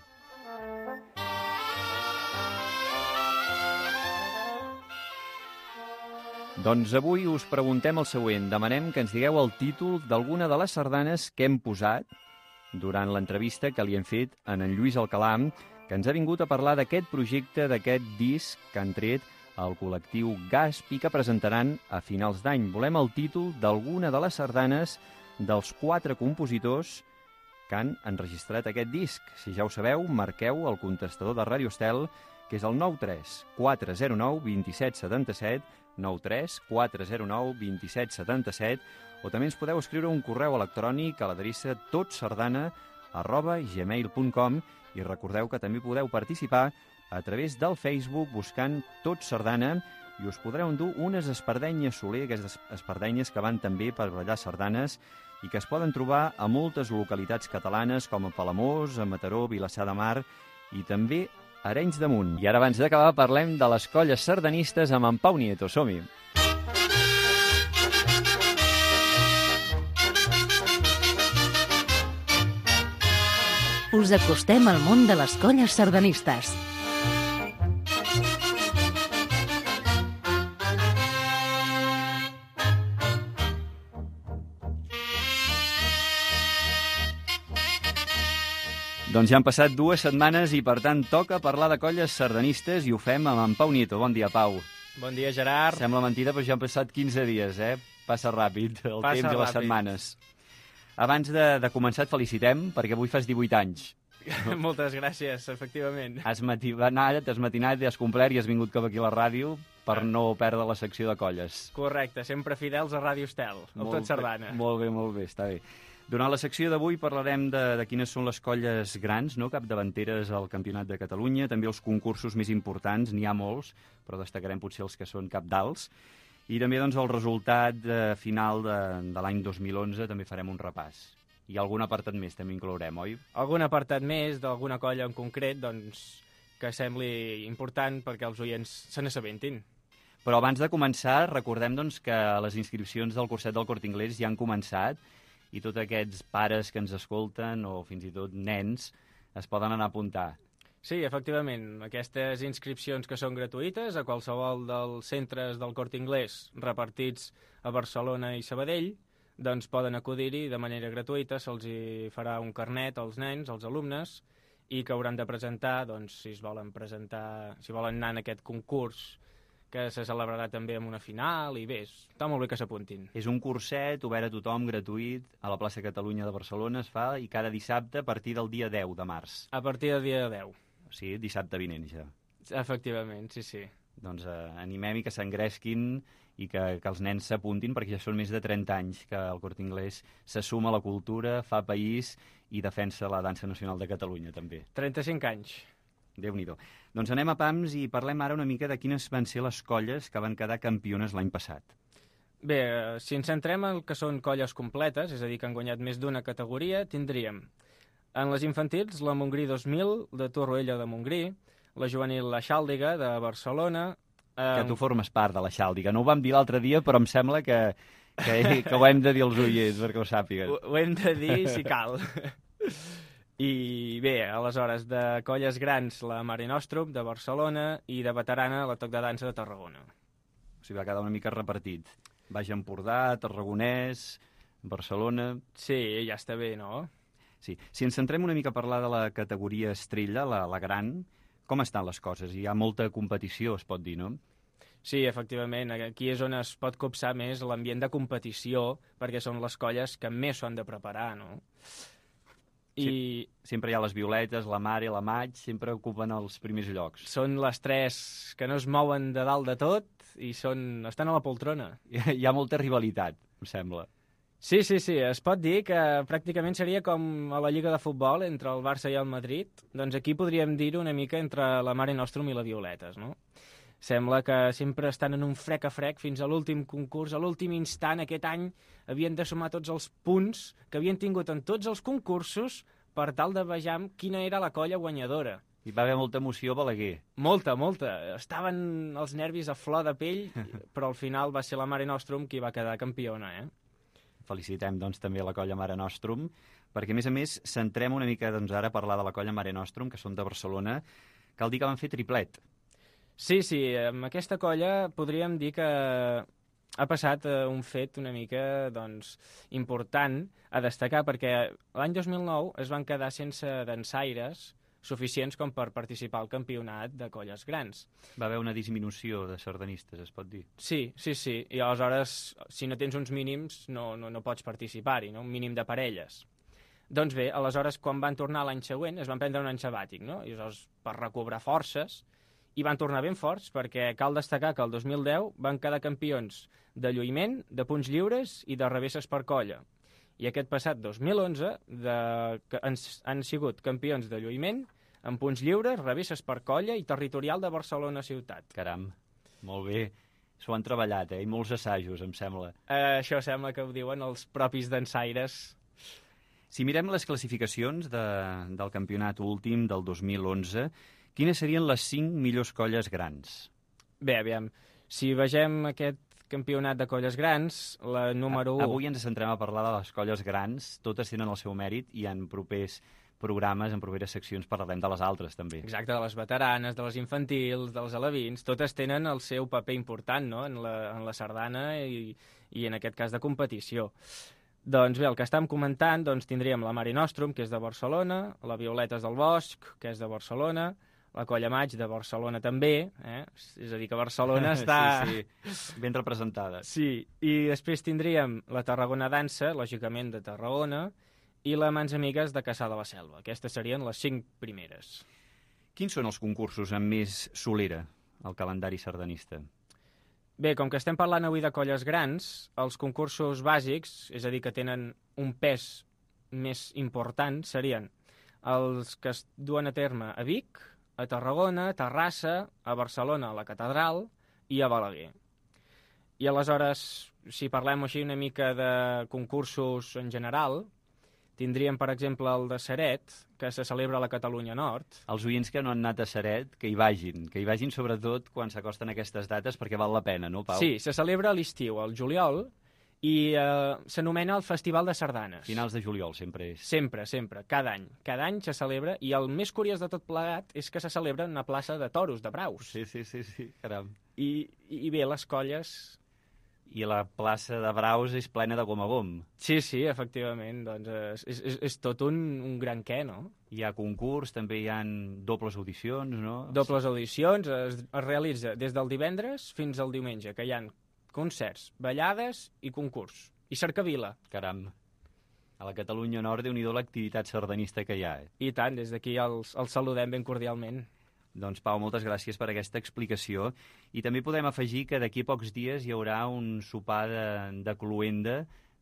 Doncs avui us preguntem el següent. Demanem que ens digueu el títol d'alguna de les sardanes que hem posat durant l'entrevista que li hem fet a en Lluís Alcalà, que ens ha vingut a parlar d'aquest projecte, d'aquest disc que han tret al col·lectiu GASP i que presentaran a finals d'any. Volem el títol d'alguna de les sardanes dels 4 compositors que han enregistrat aquest disc. Si ja ho sabeu, marqueu el contestador de Ràdio Estel, que és el 93 409 2777, 93 409 2777, o també ens podeu escriure un correu electrònic a l'adreça totsardana@gmail.com i recordeu que també podeu participar a través del Facebook buscant Tot Sardana i us podreu endur unes espardenyes Soler, aquestes espardenyes que van també per ballar sardanes i que es poden trobar a moltes localitats catalanes com a Palamós, a Mataró, Vilassar de Mar i també Arenys de Munt. I ara, abans d'acabar, parlem de les colles sardanistes amb en Pau Nieto. Som-hi! Us acostem al món de les colles sardanistes. Doncs ja han passat 2 setmanes i, per tant, toca parlar de colles sardanistes i ho fem amb en Pau Nieto. Bon dia, Pau. Bon dia, Gerard. Sembla mentida, però ja han passat 15 dies, eh? Passa ràpid el temps i les setmanes. Abans de començar et felicitem, perquè avui fas 18 anys. Moltes gràcies, efectivament. T'has matinat, has complert i has vingut cap aquí a la ràdio per no perdre la secció de colles. Correcte, sempre fidels a Ràdio Estel, al Tot Sardana. Molt bé, està bé. Durant la secció d'avui parlarem de quines són les colles grans, no? Capdavanteres al Campionat de Catalunya, també els concursos més importants, n'hi ha molts, però destacarem potser els que són capdals. I també doncs, el resultat final de l'any 2011 també farem un repàs. I algun apartat més també inclourem, oi? Algun apartat més d'alguna colla en concret, doncs, que sembli important perquè els oients se n'assabentin. Però abans de començar, recordem doncs, que les inscripcions del curset del Corte Inglés ja han començat i tots aquests pares que ens escolten, o fins i tot nens, es poden anar a apuntar. Sí, efectivament. Aquestes inscripcions que són gratuïtes a qualsevol dels centres del Corte Inglés repartits a Barcelona i Sabadell, doncs poden acudir-hi de manera gratuïta, se'ls farà un carnet als nens, als alumnes, i que hauran de presentar, doncs, si volen anar en aquest concurs, que se celebrarà també amb una final, i bé, està molt bé que s'apuntin. És un curset obert a tothom, gratuït, a la plaça Catalunya de Barcelona es fa, i cada dissabte a partir del dia 10 de març. A partir del dia 10. Sí, dissabte vinent, ja. Efectivament, sí. Doncs animem i que s'engresquin i que els nens s'apuntin, perquè ja són més de 30 anys que el Corte Inglés se suma a la cultura, fa país i defensa la dansa nacional de Catalunya, també. 35 anys. Déu-n'hi-do. Doncs anem a pams i parlem ara una mica de quines van ser les colles que van quedar campiones l'any passat. Bé, si ens centrem en que són colles completes, és a dir, que han guanyat més d'una categoria, tindríem en les infantils la Montgrí 2000 de Torroella de Montgrí, la juvenil La Xàldiga de Barcelona... Que tu formes part de La Xàldiga. No ho vam dir l'altre dia, però em sembla que ho hem de dir als oients perquè ho sàpiguen. Ho hem de dir si cal. I bé, aleshores, de colles grans, la Mare Nostrum de Barcelona i de veterana, la Toc de Dansa de Tarragona. O sigui, va quedar una mica repartit. Baix Empordà, Tarragonès, Barcelona... Sí, ja està bé, no? Sí. Si ens centrem una mica a parlar de la categoria estrella, la gran, com estan les coses? Hi ha molta competició, es pot dir, no? Sí, efectivament. Aquí és on es pot copsar més l'ambient de competició, perquè són les colles que més s'han de preparar, no? Sí, sempre hi ha les Violetes, la Mare, la Maig, sempre ocupen els primers llocs. Són les tres que no es mouen de dalt de tot i estan a la poltrona. Hi ha molta rivalitat, em sembla. Sí, es pot dir que pràcticament seria com a la Lliga de Futbol entre el Barça i el Madrid. Doncs aquí podríem dir-ho una mica entre la Mare Nostrum i la Violetes, no? Sembla que sempre estan en un frec a frec fins a l'últim concurs, a l'últim instant. Aquest any havien de sumar tots els punts que havien tingut en tots els concursos per tal de vejar quina era la colla guanyadora. Hi va haver molta emoció a Balaguer. Molta. Estaven els nervis a flor de pell, però al final va ser la Mare Nostrum qui va quedar campiona, eh? Felicitem, doncs, també la colla Mare Nostrum, perquè, a més, centrem una mica, doncs, ara a parlar de la colla Mare Nostrum, que són de Barcelona. Cal dir que van fer triplet. Sí, amb aquesta colla podríem dir que ha passat un fet una mica doncs, important a destacar, perquè l'any 2009 es van quedar sense dansaires suficients com per participar al campionat de colles grans. Va haver una disminució de sardanistes, es pot dir? Sí. I aleshores, si no tens uns mínims, no pots participar-hi, no? Un mínim de parelles. Doncs bé, aleshores, quan van tornar l'any següent, es van prendre un any sabàtic, no? I aleshores, per recobrar forces, i van tornar ben forts, perquè cal destacar que el 2010 van quedar campions de lluïment, de punts lliures i de revesses per colla. I aquest passat 2011 han sigut campions de lluïment, amb punts lliures, revesses per colla i territorial de Barcelona ciutat. Caram, molt bé. S'ho han treballat, i molts assajos, em sembla. Això sembla que ho diuen els propis dansaires. Si mirem les classificacions del campionat últim del 2011, quines serien les 5 millors colles grans? Bé, aviam, si vegem aquest campionat de colles grans, la número 1... Avui ens centrem a parlar de les colles grans, totes tenen el seu mèrit i en propers programes, en properes seccions parlarem de les altres també. Exacte, de les veteranes, de les infantils, dels alevins, totes tenen el seu paper important, no?, en la sardana i en aquest cas de competició. Doncs bé, el que estàvem comentant, doncs tindríem la Mare Nostrum, que és de Barcelona, la Violetes del Bosc, que és de Barcelona, la Colla Maig de Barcelona també, és a dir, que Barcelona està... Sí, ben representada. Sí, i després tindríem la Tarragona Dansa, lògicament de Tarragona, i la Mans Amigues de Cassà de la Selva. Aquestes serien les 5 primeres. Quins són els concursos amb més solera al calendari sardanista? Bé, com que estem parlant avui de colles grans, els concursos bàsics, és a dir, que tenen un pes més important, serien els que es duen a terme a Vic, a Tarragona, a Terrassa, a Barcelona, a la Catedral i a Balaguer. I aleshores, si parlem així una mica de concursos en general, tindríem, per exemple, el de Ceret, que se celebra a la Catalunya Nord. Els oients que no han anat a Ceret, que hi vagin sobretot quan s'acosten aquestes dates, perquè val la pena, no, Pau? Sí, se celebra a l'estiu, al juliol, i s'anomena el Festival de Sardanes. Finals de juliol, sempre és. Sempre, cada any. Cada any se celebra, i el més curiós de tot plegat és que se celebra en una plaça de toros, de braus. Sí, caram. I bé, les colles... I la plaça de braus és plena de gom a gom. Sí, efectivament, doncs és tot un gran què, no? Hi ha concurs, també hi ha dobles audicions, no? Dobles audicions, es realitza des del divendres fins al diumenge, que hi ha concerts, ballades i concurs. I cercavila. Caram. A la Catalunya Nord, déu-n'hi-do l'activitat sardanista que hi ha. I tant, des d'aquí els saludem ben cordialment. Doncs, Pau, moltes gràcies per aquesta explicació. I també podem afegir que d'aquí a pocs dies hi haurà un sopar de cloenda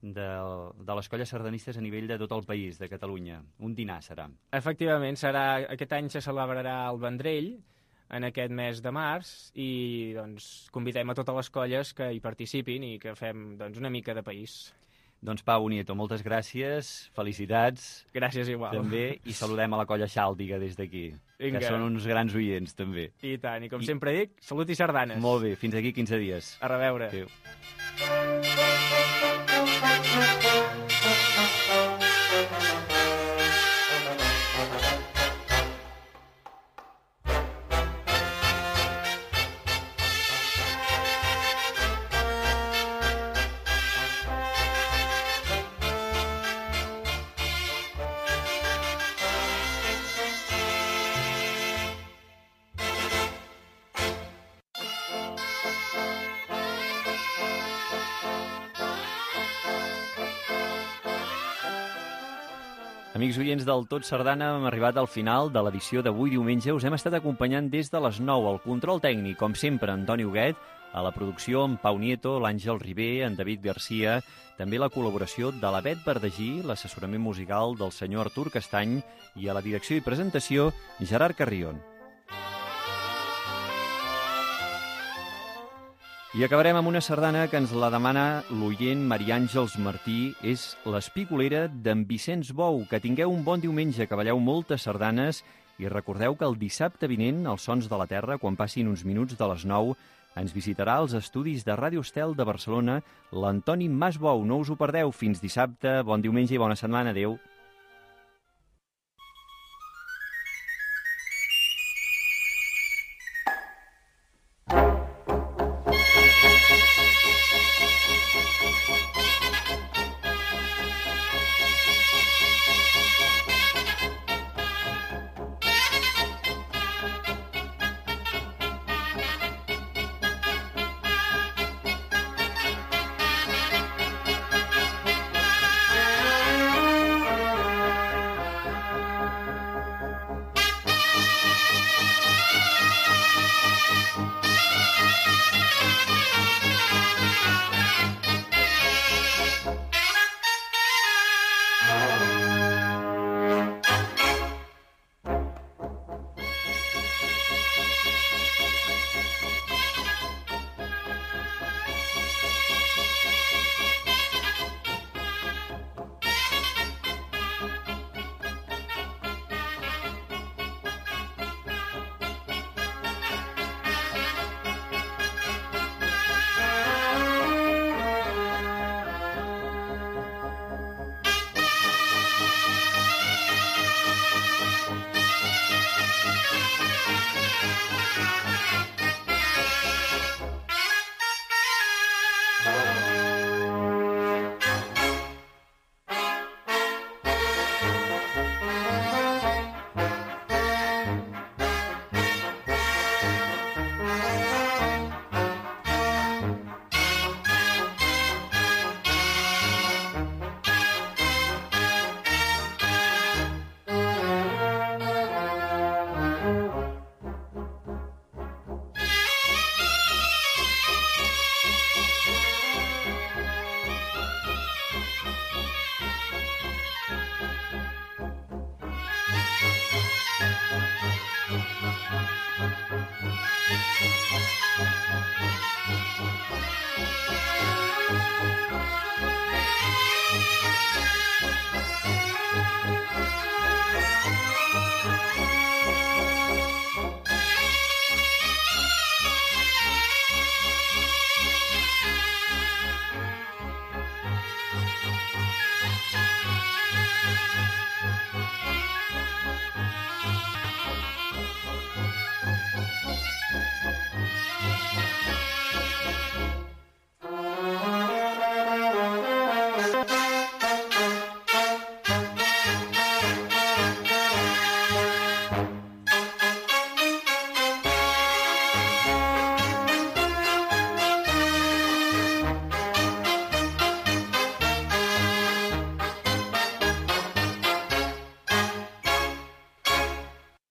de les colles sardanistes a nivell de tot el país, de Catalunya. Un dinar serà. Efectivament, aquest any se celebrarà el Vendrell, en aquest mes de març, i doncs convidem a totes les colles que hi participin i que fem una mica de país. Doncs Pau Nieto, moltes gràcies, felicitats. Gràcies igual. També, i saludem a la colla Xàldiga des d'aquí, que són uns grans oients, també. I tant, i com sempre dic, salut i sardanes. Molt bé, fins aquí 15 dies. A reveure. Adéu. Amics oients del Tot Sardana, hem arribat al final de l'edició d'avui diumenge. Us hem estat acompanyant des de les 9 al control tècnic, com sempre, Antoni Huguet, a la producció en Pau Nieto, l'Àngel Ribé, en David Garcia, també la col·laboració de la Bet Verdagí, l'assessorament musical del senyor Artur Castany i a la direcció i presentació Gerard Carrion. I acabarem amb una sardana que ens la demana l'oient Maria Àngels Martí. És l'Espicolera d'en Vicenç Bou. Que tingueu un bon diumenge, que balleu moltes sardanes i recordeu que el dissabte vinent, als Sons de la Terra, quan passin uns minuts de les 9, ens visitarà als estudis de Ràdio Estel de Barcelona l'Antoni Mas Bou. No us ho perdeu. Fins dissabte, bon diumenge i bona setmana. Adéu.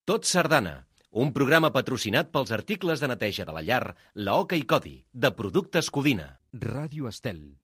Tot Sardana, un programa patrocinat pels articles de neteja de la llar, la Oca i Codi, de Productes Codina. Ràdio Estel.